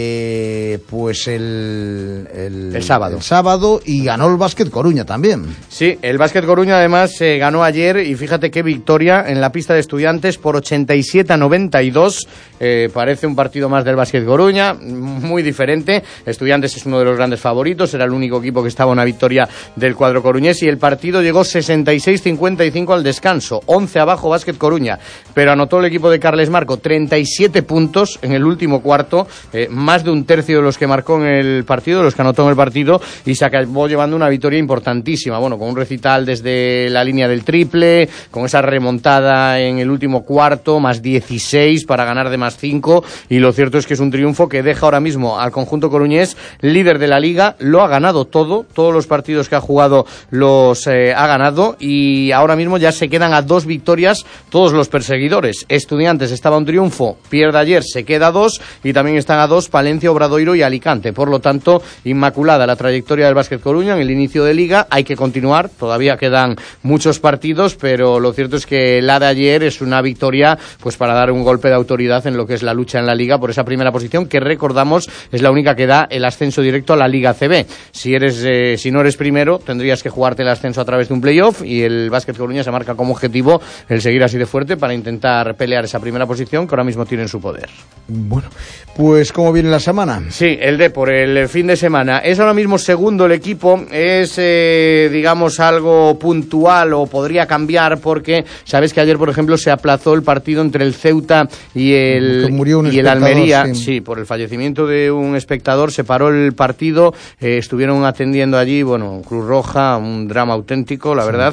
eh, pues el, el, el sábado. el sábado y ganó el Básquet Coruña también. Sí, el Básquet Coruña además se eh, ganó ayer y fíjate qué victoria en la pista de Estudiantes por ochenta y siete a noventa y dos. Eh, parece un partido más del Básquet Coruña, muy diferente. Estudiantes es uno de los grandes favoritos, era el único equipo que estaba a una victoria del cuadro coruñés y el partido llegó sesenta y seis cincuenta y cinco al descanso, once abajo Básquet Coruña, pero anotó el equipo de Carles Marco treinta y siete puntos en el último cuarto, eh, más de un tercio de los que marcó en el partido, de los que anotó en el partido, y se acabó llevando una victoria importantísima, bueno, con un recital desde la línea del triple, con esa remontada en el último cuarto, más dieciséis para ganar de más cinco, y lo cierto es que es un triunfo que deja ahora mismo al conjunto coruñés líder de la liga, lo ha ganado todo, todos los partidos que ha jugado los eh, ha ganado, y ahora mismo ya se quedan a dos victorias todos los perseguidores. Estudiantes estaba un triunfo, pierde ayer, se queda a dos, y también están a dos Palencia, Obradoiro y Alicante. Por lo tanto, inmaculada la trayectoria del Básquet Coruña en el inicio de liga, hay que continuar, todavía quedan muchos partidos, pero lo cierto es que la de ayer es una victoria pues para dar un golpe de autoridad en lo que es la lucha en la liga por esa primera posición, que recordamos es la única que da el ascenso directo a la Liga C B. Si eres eh, si no eres primero, tendrías que jugarte el ascenso a través de un playoff, y el Básquet Coruña se marca como objetivo el seguir así de fuerte para intentar pelear esa primera posición que ahora mismo tiene en su poder. Bueno, pues ¿cómo viene la semana? Sí, el Depor, el fin de semana. Es ahora mismo segundo el equipo, es eh, digamos algo puntual o podría cambiar porque sabes que ayer, por ejemplo, se aplazó el partido entre el Ceuta y el, y el Almería. Sí. sí, por el fallecimiento de un espectador se paró el partido, eh, estuvieron atendiendo allí, bueno, Cruz Roja, un drama auténtico, la sí. verdad,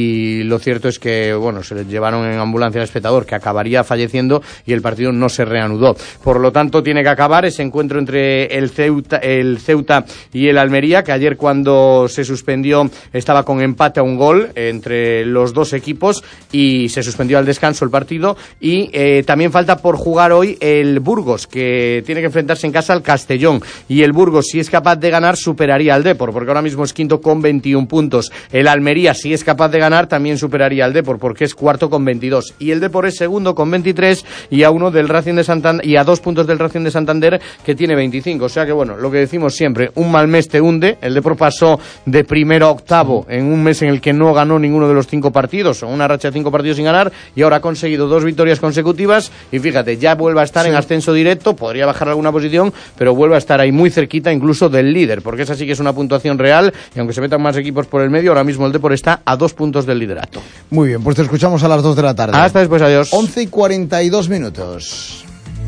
y lo cierto es que, bueno, se le llevaron en ambulancia al espectador que acabaría falleciendo y el partido no se reanudó. Por lo tanto, tiene que acabar ese encuentro entre el Ceuta, el Ceuta y el Almería, que ayer cuando se suspendió estaba con empate a un gol entre los dos equipos y se suspendió al descanso el partido, y eh, también falta por jugar hoy el Burgos, que tiene que enfrentarse en casa al Castellón, y el Burgos, si es capaz de ganar, superaría al Depor, porque ahora mismo es quinto con veintiún puntos. El Almería, si es capaz de ganar, también superaría al Depor, porque es cuarto con veintidós, y el Depor es segundo con veintitrés, y a uno del Racing de Santander, y a dos puntos del Racing de Santander, que tiene veinticinco. O sea que, bueno, lo que decimos siempre, un mal mes te hunde. El Depor pasó de primero a octavo en un mes en el que no ganó ninguno de los cinco partidos, o una racha de cinco partidos sin ganar, y ahora ha conseguido dos victorias consecutivas, y fíjate, ya vuelve a estar sí. en ascenso directo, podría bajar alguna posición, pero vuelve a estar ahí muy cerquita incluso del líder, porque esa sí que es una puntuación real, y aunque se metan más equipos por el medio, ahora mismo el Depor está a dos puntos del liderato. Muy bien, pues te escuchamos a las dos de la tarde. Hasta después, adiós. once y cuarenta y dos minutos.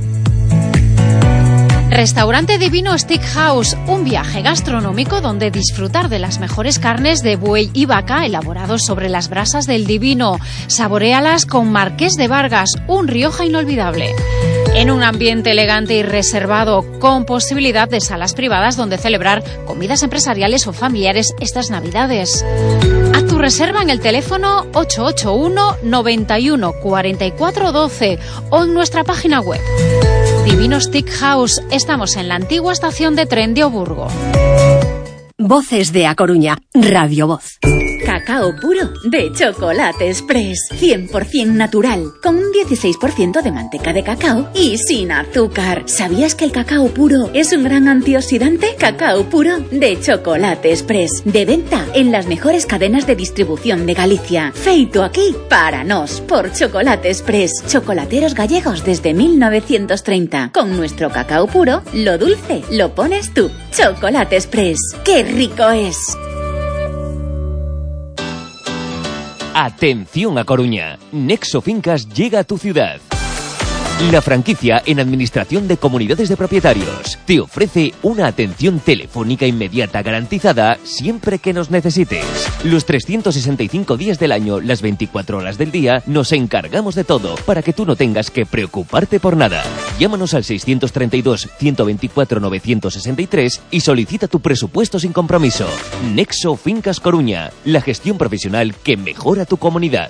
Restaurante Divino Steakhouse, un viaje gastronómico donde disfrutar de las mejores carnes de buey y vaca elaborados sobre las brasas del Divino. Saboréalas con Marqués de Vargas, un Rioja inolvidable. En un ambiente elegante y reservado, con posibilidad de salas privadas donde celebrar comidas empresariales o familiares estas Navidades. Haz tu reserva en el teléfono ocho ocho uno, noventa y uno, cuarenta y cuatro doce o en nuestra página web. Divino Steakhouse, estamos en la antigua estación de tren de Oburgo. Voces de A Coruña, Radio Voz. Cacao puro de Chocolate Express, cien por ciento natural, con un dieciséis por ciento de manteca de cacao y sin azúcar. ¿Sabías que el cacao puro es un gran antioxidante? Cacao puro de Chocolate Express, de venta en las mejores cadenas de distribución de Galicia. Feito aquí para nos por Chocolate Express, chocolateros gallegos desde mil novecientos treinta. Con nuestro cacao puro, lo dulce lo pones tú. Chocolate Express, ¡qué rico es! Atención a Coruña, Nexo Fincas llega a tu ciudad. La franquicia en Administración de Comunidades de Propietarios te ofrece una atención telefónica inmediata garantizada siempre que nos necesites. Los trescientos sesenta y cinco días del año, las veinticuatro horas del día, nos encargamos de todo para que tú no tengas que preocuparte por nada. Llámanos al seiscientos treinta y dos, ciento veinticuatro, novecientos sesenta y tres y solicita tu presupuesto sin compromiso. Nexo Fincas Coruña, la gestión profesional que mejora tu comunidad.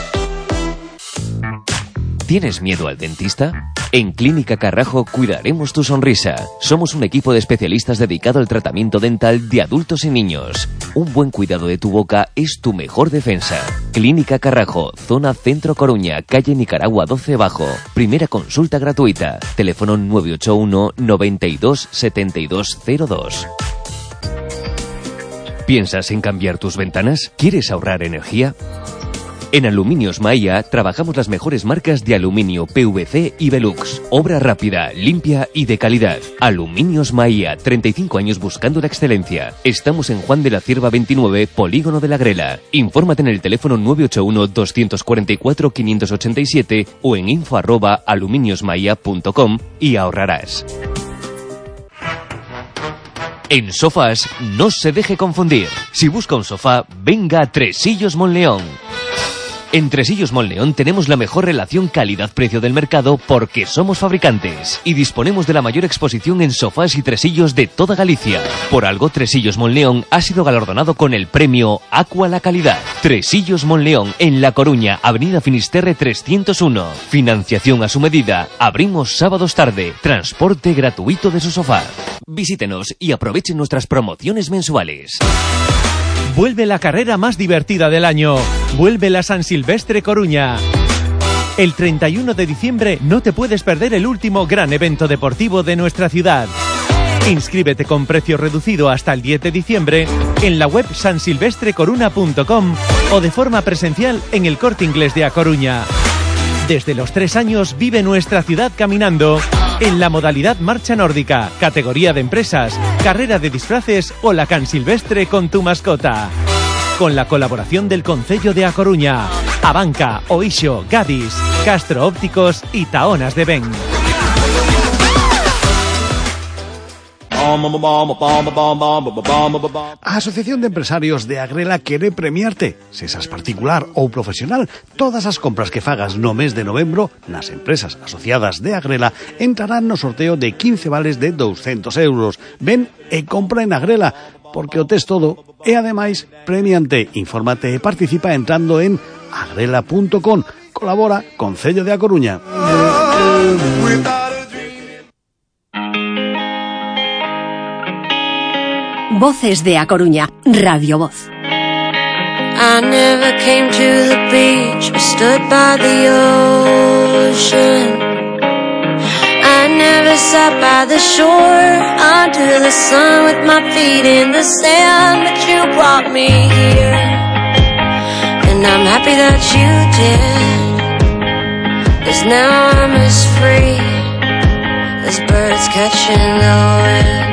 ¿Tienes miedo al dentista? En Clínica Carrajo cuidaremos tu sonrisa. Somos un equipo de especialistas dedicado al tratamiento dental de adultos y niños. Un buen cuidado de tu boca es tu mejor defensa. Clínica Carrajo, zona Centro Coruña, calle Nicaragua doce Bajo. Primera consulta gratuita. Teléfono nueve ocho uno, noventa y dos, setenta y dos cero dos. ¿Piensas en cambiar tus ventanas? ¿Quieres ahorrar energía? En Aluminios Maia trabajamos las mejores marcas de aluminio, P V C y Velux. Obra rápida, limpia y de calidad. Aluminios Maia, treinta y cinco años buscando la excelencia. Estamos en Juan de la Cierva veintinueve, Polígono de la Grela. Infórmate en el teléfono nueve ocho uno, dos cuatro cuatro, cinco ocho siete o en info arroba aluminiosmaia punto com y ahorrarás. En sofás, no se deje confundir. Si busca un sofá, venga a Tresillos Monleón. En Tresillos Monleón tenemos la mejor relación calidad-precio del mercado porque somos fabricantes y disponemos de la mayor exposición en sofás y tresillos de toda Galicia. Por algo, Tresillos Monleón ha sido galardonado con el premio Aqua la Calidad. Tresillos Monleón, en La Coruña, Avenida Finisterre trescientos uno. Financiación a su medida. Abrimos sábados tarde. Transporte gratuito de su sofá. Visítenos y aprovechen nuestras promociones mensuales. Vuelve la carrera más divertida del año. Vuelve la San Silvestre Coruña. El treinta y uno de diciembre no te puedes perder el último gran evento deportivo de nuestra ciudad. Inscríbete con precio reducido hasta el diez de diciembre en la web san silvestre coruna punto com o de forma presencial en el Corte Inglés de A Coruña. Desde los tres años vive nuestra ciudad caminando en la modalidad marcha nórdica, categoría de empresas, carrera de disfraces o la Can Silvestre con tu mascota. Con la colaboración del Concello de A Coruña, Abanca, Oixo, Gadis, Castro Ópticos y Taonas de Ben. A Asociación de Empresarios de Agrela quere premiarte, se sas particular ou profesional, todas as compras que fagas no mes de novembro nas empresas asociadas de Agrela entrarán no sorteo de quince vales de doscientos euros. Ven e compra en Agrela, porque o tes todo e ademais premiante. Infórmate e participa entrando en agrela punto com. Colabora Concello de A Coruña. Voces de A Coruña, Radio Voz. I never came to the beach or stood by the ocean. I never sat by the shore under the sun with my feet in the sand, but you brought me here, and I'm happy that you did, 'cause now I'm as free as birds catching the wind.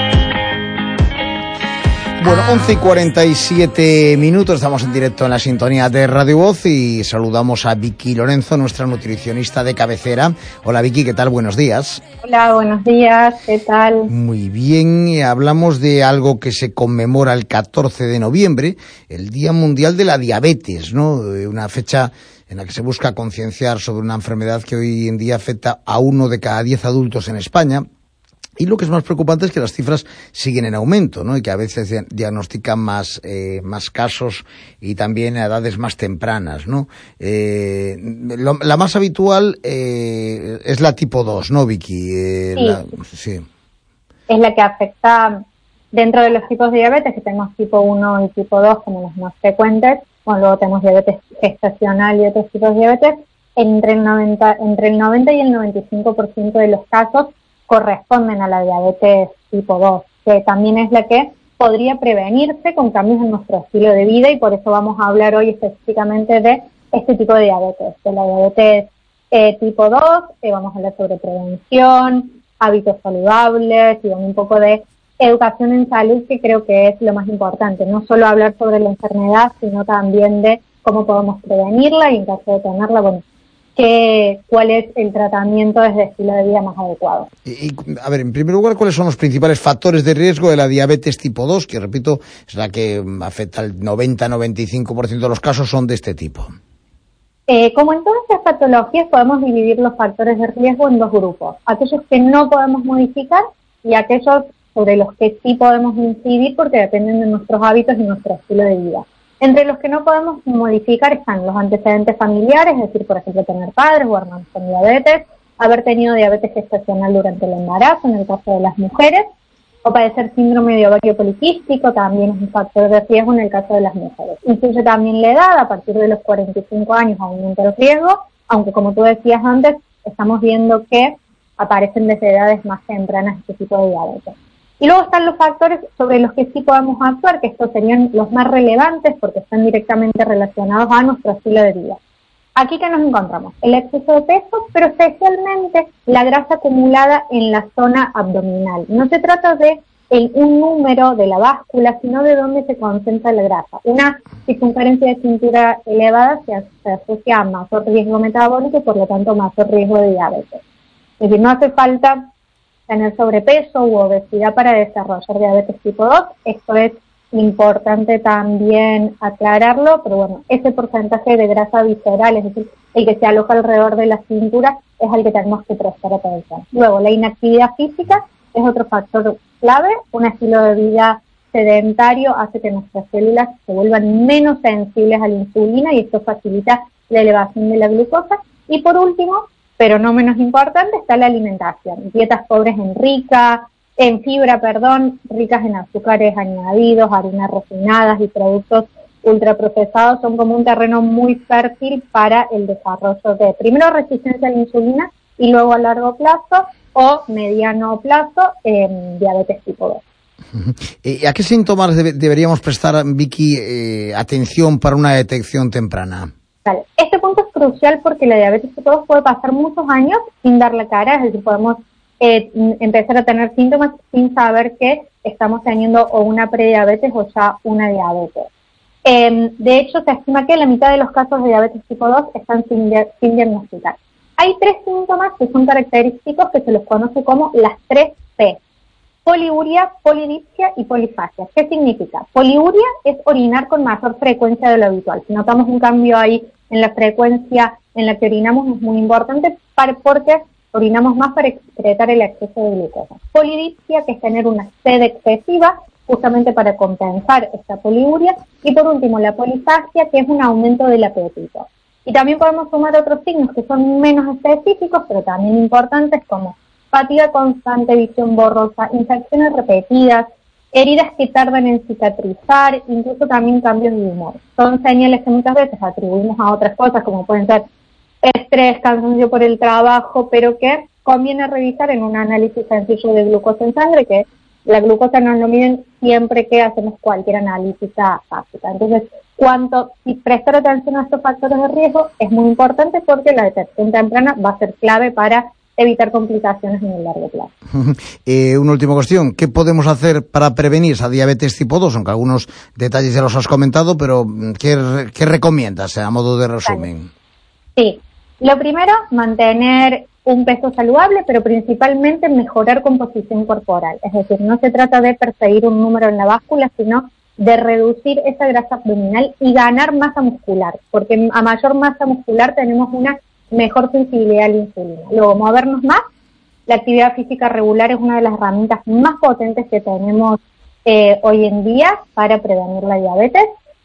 Bueno, once y cuarenta y siete minutos, estamos en directo en la sintonía de Radio Voz y saludamos a Vicky Lorenzo, nuestra nutricionista de cabecera. Hola Vicky, ¿qué tal? Buenos días. Hola, buenos días, ¿qué tal? Muy bien, hablamos de algo que se conmemora el catorce de noviembre, el Día Mundial de la Diabetes, ¿no? Una fecha en la que se busca concienciar sobre una enfermedad que hoy en día afecta a uno de cada diez adultos en España. Y lo que es más preocupante es que las cifras siguen en aumento, ¿no? Y que a veces diagnostican más, eh, más casos y también a edades más tempranas, ¿no? Eh, lo, la más habitual eh, es la tipo dos, ¿no, Vicky? Eh, sí. La, sí. Es la que afecta dentro de los tipos de diabetes, que tenemos tipo uno y tipo dos como los más frecuentes, bueno, luego tenemos diabetes gestacional y otros tipos de diabetes, entre el noventa, entre el noventa y el noventa y cinco por ciento de los casos corresponden a la diabetes tipo dos, que también es la que podría prevenirse con cambios en nuestro estilo de vida, y por eso vamos a hablar hoy específicamente de este tipo de diabetes, de la diabetes eh, tipo dos, eh, vamos a hablar sobre prevención, hábitos saludables y un poco de educación en salud, que creo que es lo más importante, no solo hablar sobre la enfermedad, sino también de cómo podemos prevenirla y en caso de tenerla, bueno, que, cuál es el tratamiento desde estilo de vida más adecuado. Y, y, a ver, en primer lugar, ¿cuáles son los principales factores de riesgo de la diabetes tipo dos? Que, repito, es la que afecta al noventa a noventa y cinco por ciento de los casos son de este tipo. Eh, como en todas estas patologías, podemos dividir los factores de riesgo en dos grupos. Aquellos que no podemos modificar y aquellos sobre los que sí podemos incidir porque dependen de nuestros hábitos y nuestro estilo de vida. Entre los que no podemos modificar están los antecedentes familiares, es decir, por ejemplo, tener padres o hermanos con diabetes, haber tenido diabetes gestacional durante el embarazo, en el caso de las mujeres, o padecer síndrome de ovario poliquístico, también es un factor de riesgo en el caso de las mujeres. Incluye también la edad, a partir de los cuarenta y cinco años aumenta el riesgo, aunque como tú decías antes, estamos viendo que aparecen desde edades más tempranas este tipo de diabetes. Y luego están los factores sobre los que sí podemos actuar, que estos serían los más relevantes porque están directamente relacionados a nuestro estilo de vida. Aquí que nos encontramos el exceso de peso, pero especialmente la grasa acumulada en la zona abdominal. No se trata de el, un número de la báscula, sino de dónde se concentra la grasa. Una circunferencia de cintura elevada se, se asocia a mayor riesgo metabólico y por lo tanto mayor riesgo de diabetes. Es decir, no hace falta tener sobrepeso u obesidad para desarrollar diabetes tipo dos. Esto es importante también aclararlo, pero bueno, ese porcentaje de grasa visceral, es decir, el que se aloja alrededor de la cintura, es al que tenemos que prestar atención. Luego, la inactividad física es otro factor clave. Un estilo de vida sedentario hace que nuestras células se vuelvan menos sensibles a la insulina y esto facilita la elevación de la glucosa. Y por último, pero no menos importante, está la alimentación. Dietas pobres en rica, en fibra, perdón, ricas en azúcares añadidos, harinas refinadas y productos ultraprocesados son como un terreno muy fértil para el desarrollo de, primero, resistencia a la insulina y luego a largo plazo o mediano plazo, eh, diabetes tipo dos. ¿Y a qué síntomas debe, deberíamos prestar, Vicky, eh, atención para una detección temprana? Vale. Este punto es crucial porque la diabetes tipo dos puede pasar muchos años sin dar la cara, es decir, podemos eh, empezar a tener síntomas sin saber que estamos teniendo o una prediabetes o ya una diabetes. Eh, de hecho, se estima que la mitad de los casos de diabetes tipo dos están sin, sin diagnosticar. Hay tres síntomas que son característicos que se los conoce como las tres P. Poliuria, polidipsia y polifagia. ¿Qué significa? Poliuria es orinar con mayor frecuencia de lo habitual. Si notamos un cambio ahí en la frecuencia en la que orinamos es muy importante para, porque orinamos más para excretar el exceso de glucosa. Polidipsia, que es tener una sed excesiva, justamente para compensar esta poliuria. Y por último, la polifagia, que es un aumento del apetito. Y también podemos sumar otros signos que son menos específicos, pero también importantes, como fatiga constante, visión borrosa, infecciones repetidas, heridas que tardan en cicatrizar, incluso también cambios de humor. Son señales que muchas veces atribuimos a otras cosas, como pueden ser estrés, cansancio por el trabajo, pero que conviene revisar en un análisis sencillo de glucosa en sangre, que la glucosa nos lo miden siempre que hacemos cualquier análisis básica. Entonces, cuanto si prestar atención a estos factores de riesgo es muy importante porque la detección temprana va a ser clave para evitar complicaciones en el largo plazo. Eh, una última cuestión, ¿qué podemos hacer para prevenir esa diabetes tipo dos? Aunque algunos detalles ya los has comentado, pero ¿qué, qué recomiendas a modo de resumen? Sí, lo primero, mantener un peso saludable, pero principalmente mejorar composición corporal. Es decir, no se trata de perseguir un número en la báscula, sino de reducir esa grasa abdominal y ganar masa muscular, porque a mayor masa muscular tenemos una mejor sensibilidad a la insulina. Luego, movernos más. La actividad física regular es una de las herramientas más potentes que tenemos eh, hoy en día para prevenir la diabetes.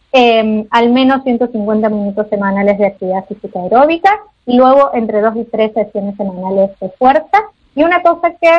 Eh, al menos ciento cincuenta minutos semanales de actividad física aeróbica y luego entre dos y tres sesiones semanales de fuerza. Y una cosa que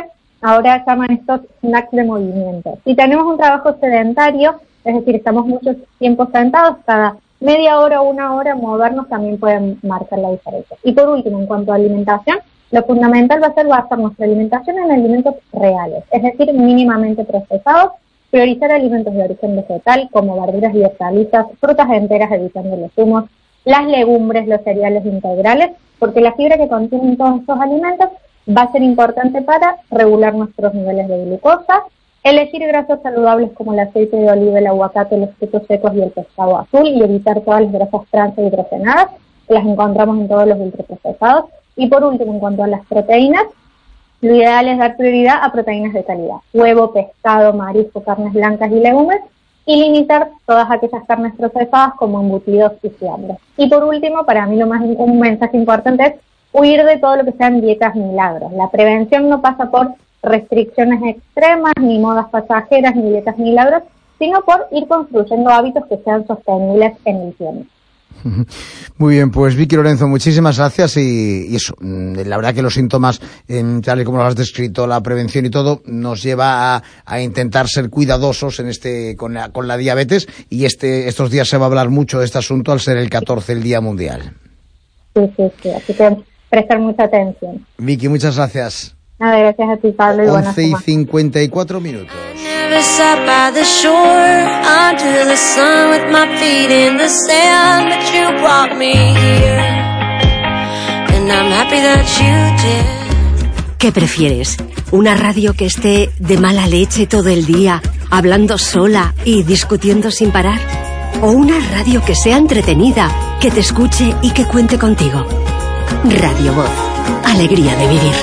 ahora llaman estos snacks de movimiento. Si tenemos un trabajo sedentario, es decir, estamos mucho tiempo sentados, cada media hora o una hora movernos también pueden marcar la diferencia. Y por último, en cuanto a alimentación, lo fundamental va a ser basar nuestra alimentación en alimentos reales, es decir, mínimamente procesados, priorizar alimentos de origen vegetal como verduras y hortalizas, frutas enteras evitando los zumos, las legumbres, los cereales integrales, porque la fibra que contienen todos estos alimentos va a ser importante para regular nuestros niveles de glucosa, elegir grasas saludables como el aceite de oliva, el aguacate, los frutos secos y el pescado azul y evitar todas las grasas trans e hidrogenadas, que las encontramos en todos los ultraprocesados. Y por último, en cuanto a las proteínas, lo ideal es dar prioridad a proteínas de calidad, huevo, pescado, marisco, carnes blancas y legumbres, y limitar todas aquellas carnes procesadas como embutidos y fiambres. Y por último, para mí lo más un mensaje importante es huir de todo lo que sean dietas milagros. La prevención no pasa por restricciones extremas, ni modas pasajeras, ni dietas milagros, sino por ir construyendo hábitos que sean sostenibles en el tiempo. Muy bien, pues Vicky Lorenzo, muchísimas gracias y, y eso, la verdad que los síntomas, en, tal y como lo has descrito, la prevención y todo, nos lleva a, a intentar ser cuidadosos en este con la, con la diabetes y este estos días se va a hablar mucho de este asunto al ser el catorce el Día Mundial. Sí, sí, sí, así que prestar mucha atención. Vicky, muchas gracias. Nada, gracias a ti, Pablo, y buenas once y cincuenta y cuatro minutos. Never sat by the shore under the sun with my feet in the sand, but you brought me here, and I'm happy that you did. ¿Qué prefieres? ¿Una radio que esté de mala leche todo el día, hablando sola y discutiendo sin parar? ¿O una radio que sea entretenida, que te escuche y que cuente contigo? Radio Voz. Alegría de vivir.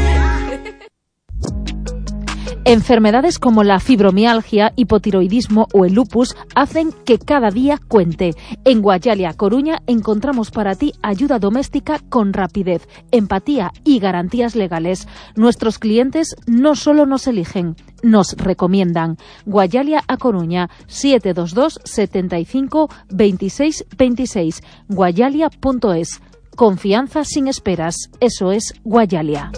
Enfermedades como la fibromialgia, hipotiroidismo o el lupus hacen que cada día cuente. En Guayalia, Coruña, encontramos para ti ayuda doméstica con rapidez, empatía y garantías legales. Nuestros clientes no solo nos eligen, nos recomiendan. Guayalia a Coruña, siete dos dos, setenta y cinco, veintiséis veintiséis. Guayalia punto es. Confianza sin esperas. Eso es Guayalia.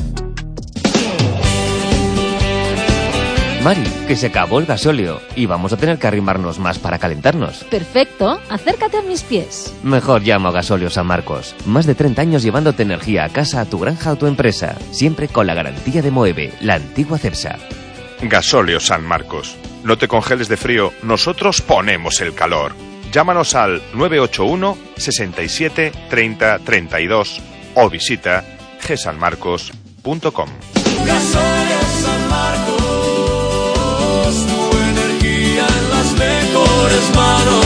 Mari, que se acabó el gasóleo y vamos a tener que arrimarnos más para calentarnos. Perfecto, acércate a mis pies. Mejor llamo a Gasóleo San Marcos. Más de treinta años llevándote energía a casa, a tu granja o tu empresa. Siempre con la garantía de Moeve, la antigua Cepsa. Gasóleo San Marcos. No te congeles de frío, nosotros ponemos el calor. Llámanos al nueve ocho uno, sesenta y siete, treinta, treinta y dos o visita g san marcos punto com. Gasóleo San Marcos. Mejores manos.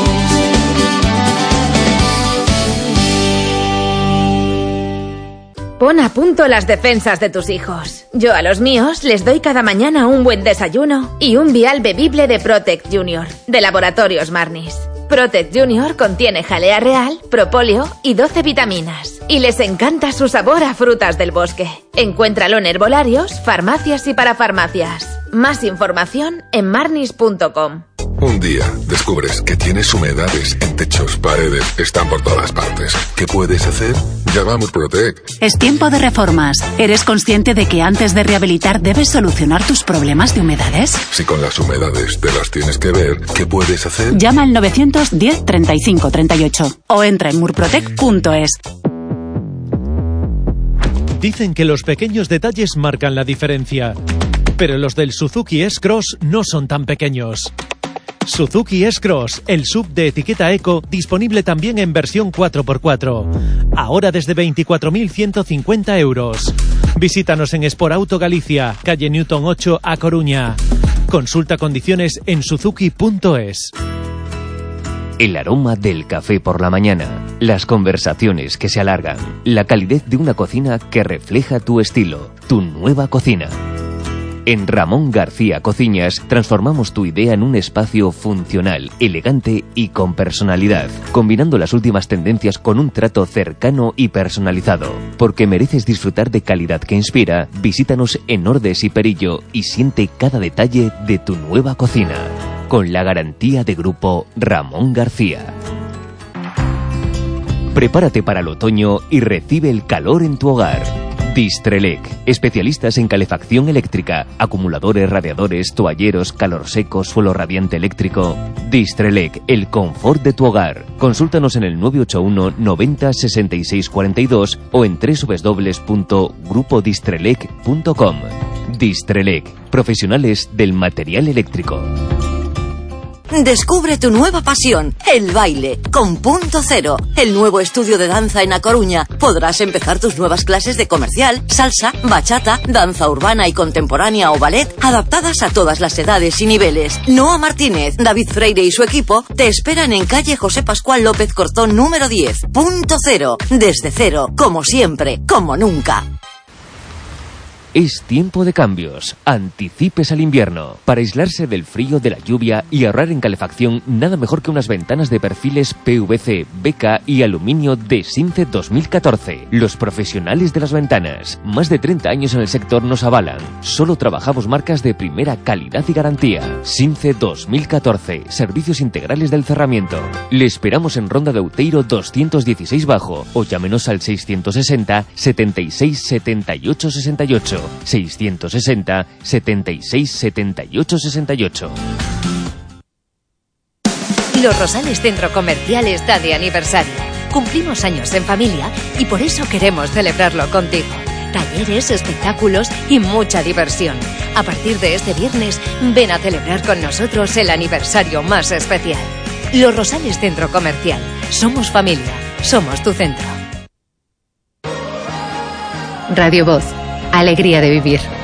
Pon a punto las defensas de tus hijos. Yo a los míos les doy cada mañana un buen desayuno y un vial bebible de Protect Junior, de Laboratorios Marnis. Protect Junior contiene jalea real, propóleo y doce vitaminas. Y les encanta su sabor a frutas del bosque. Encuéntralo en herbolarios, farmacias y parafarmacias. Más información en marnis punto com. Un día descubres que tienes humedades en techos, paredes, están por todas partes. ¿Qué puedes hacer? Llama a Murprotec. Es tiempo de reformas. ¿Eres consciente de que antes de rehabilitar debes solucionar tus problemas de humedades? Si con las humedades te las tienes que ver, ¿qué puedes hacer? Llama al novecientos diez, treinta y cinco, treinta y ocho o entra en murprotec punto es. Dicen que los pequeños detalles marcan la diferencia, pero los del Suzuki S-Cross no son tan pequeños. Suzuki S-Cross, el S U V de etiqueta eco, disponible también en versión cuatro por cuatro. Ahora desde veinticuatro mil ciento cincuenta euros. Visítanos en Sport Auto Galicia, calle Newton ocho, A Coruña. Consulta condiciones en suzuki punto es. El aroma del café por la mañana, las conversaciones que se alargan, la calidez de una cocina que refleja tu estilo, tu nueva cocina. En Ramón García Cocinas transformamos tu idea en un espacio funcional, elegante y con personalidad, combinando las últimas tendencias con un trato cercano y personalizado. Porque mereces disfrutar de calidad que inspira, visítanos en Ordes y Perillo y siente cada detalle de tu nueva cocina, con la garantía de Grupo Ramón García. Prepárate para el otoño y recibe el calor en tu hogar. Distrelec, especialistas en calefacción eléctrica, acumuladores, radiadores, toalleros, calor seco, suelo radiante eléctrico. Distrelec, el confort de tu hogar. Consúltanos en el nueve ocho uno noventa sesenta y seis cuarenta y dos o en doble u doble u doble u punto grupo distrelec punto com. Distrelec, profesionales del material eléctrico. Descubre tu nueva pasión, el baile, con Punto Cero, el nuevo estudio de danza en A Coruña. Podrás empezar tus nuevas clases de comercial, salsa, bachata, danza urbana y contemporánea o ballet, adaptadas a todas las edades y niveles. Noa Martínez, David Freire y su equipo te esperan en calle José Pascual López Cortón número diez. Punto Cero, desde cero, como siempre, como nunca. Es tiempo de cambios. Anticipes al invierno. Para aislarse del frío, de la lluvia y ahorrar en calefacción, nada mejor que unas ventanas de perfiles P V C, B K y aluminio de Since dos mil catorce. Los profesionales de las ventanas. Más de treinta años en el sector nos avalan. Solo trabajamos marcas de primera calidad y garantía. Since dos mil catorce. Servicios integrales del cerramiento. Le esperamos en Ronda de Outeiro doscientos dieciséis Bajo o llámenos al seiscientos sesenta setenta y seis setenta y ocho sesenta y ocho. seiscientos sesenta setenta y seis setenta y ocho sesenta y ocho. Los Rosales Centro Comercial está de aniversario. Cumplimos años en familia y por eso queremos celebrarlo contigo. Talleres, espectáculos y mucha diversión. A partir de este viernes, ven a celebrar con nosotros el aniversario más especial. Los Rosales Centro Comercial. Somos familia. Somos tu centro. Radio Voz. Alegría de vivir.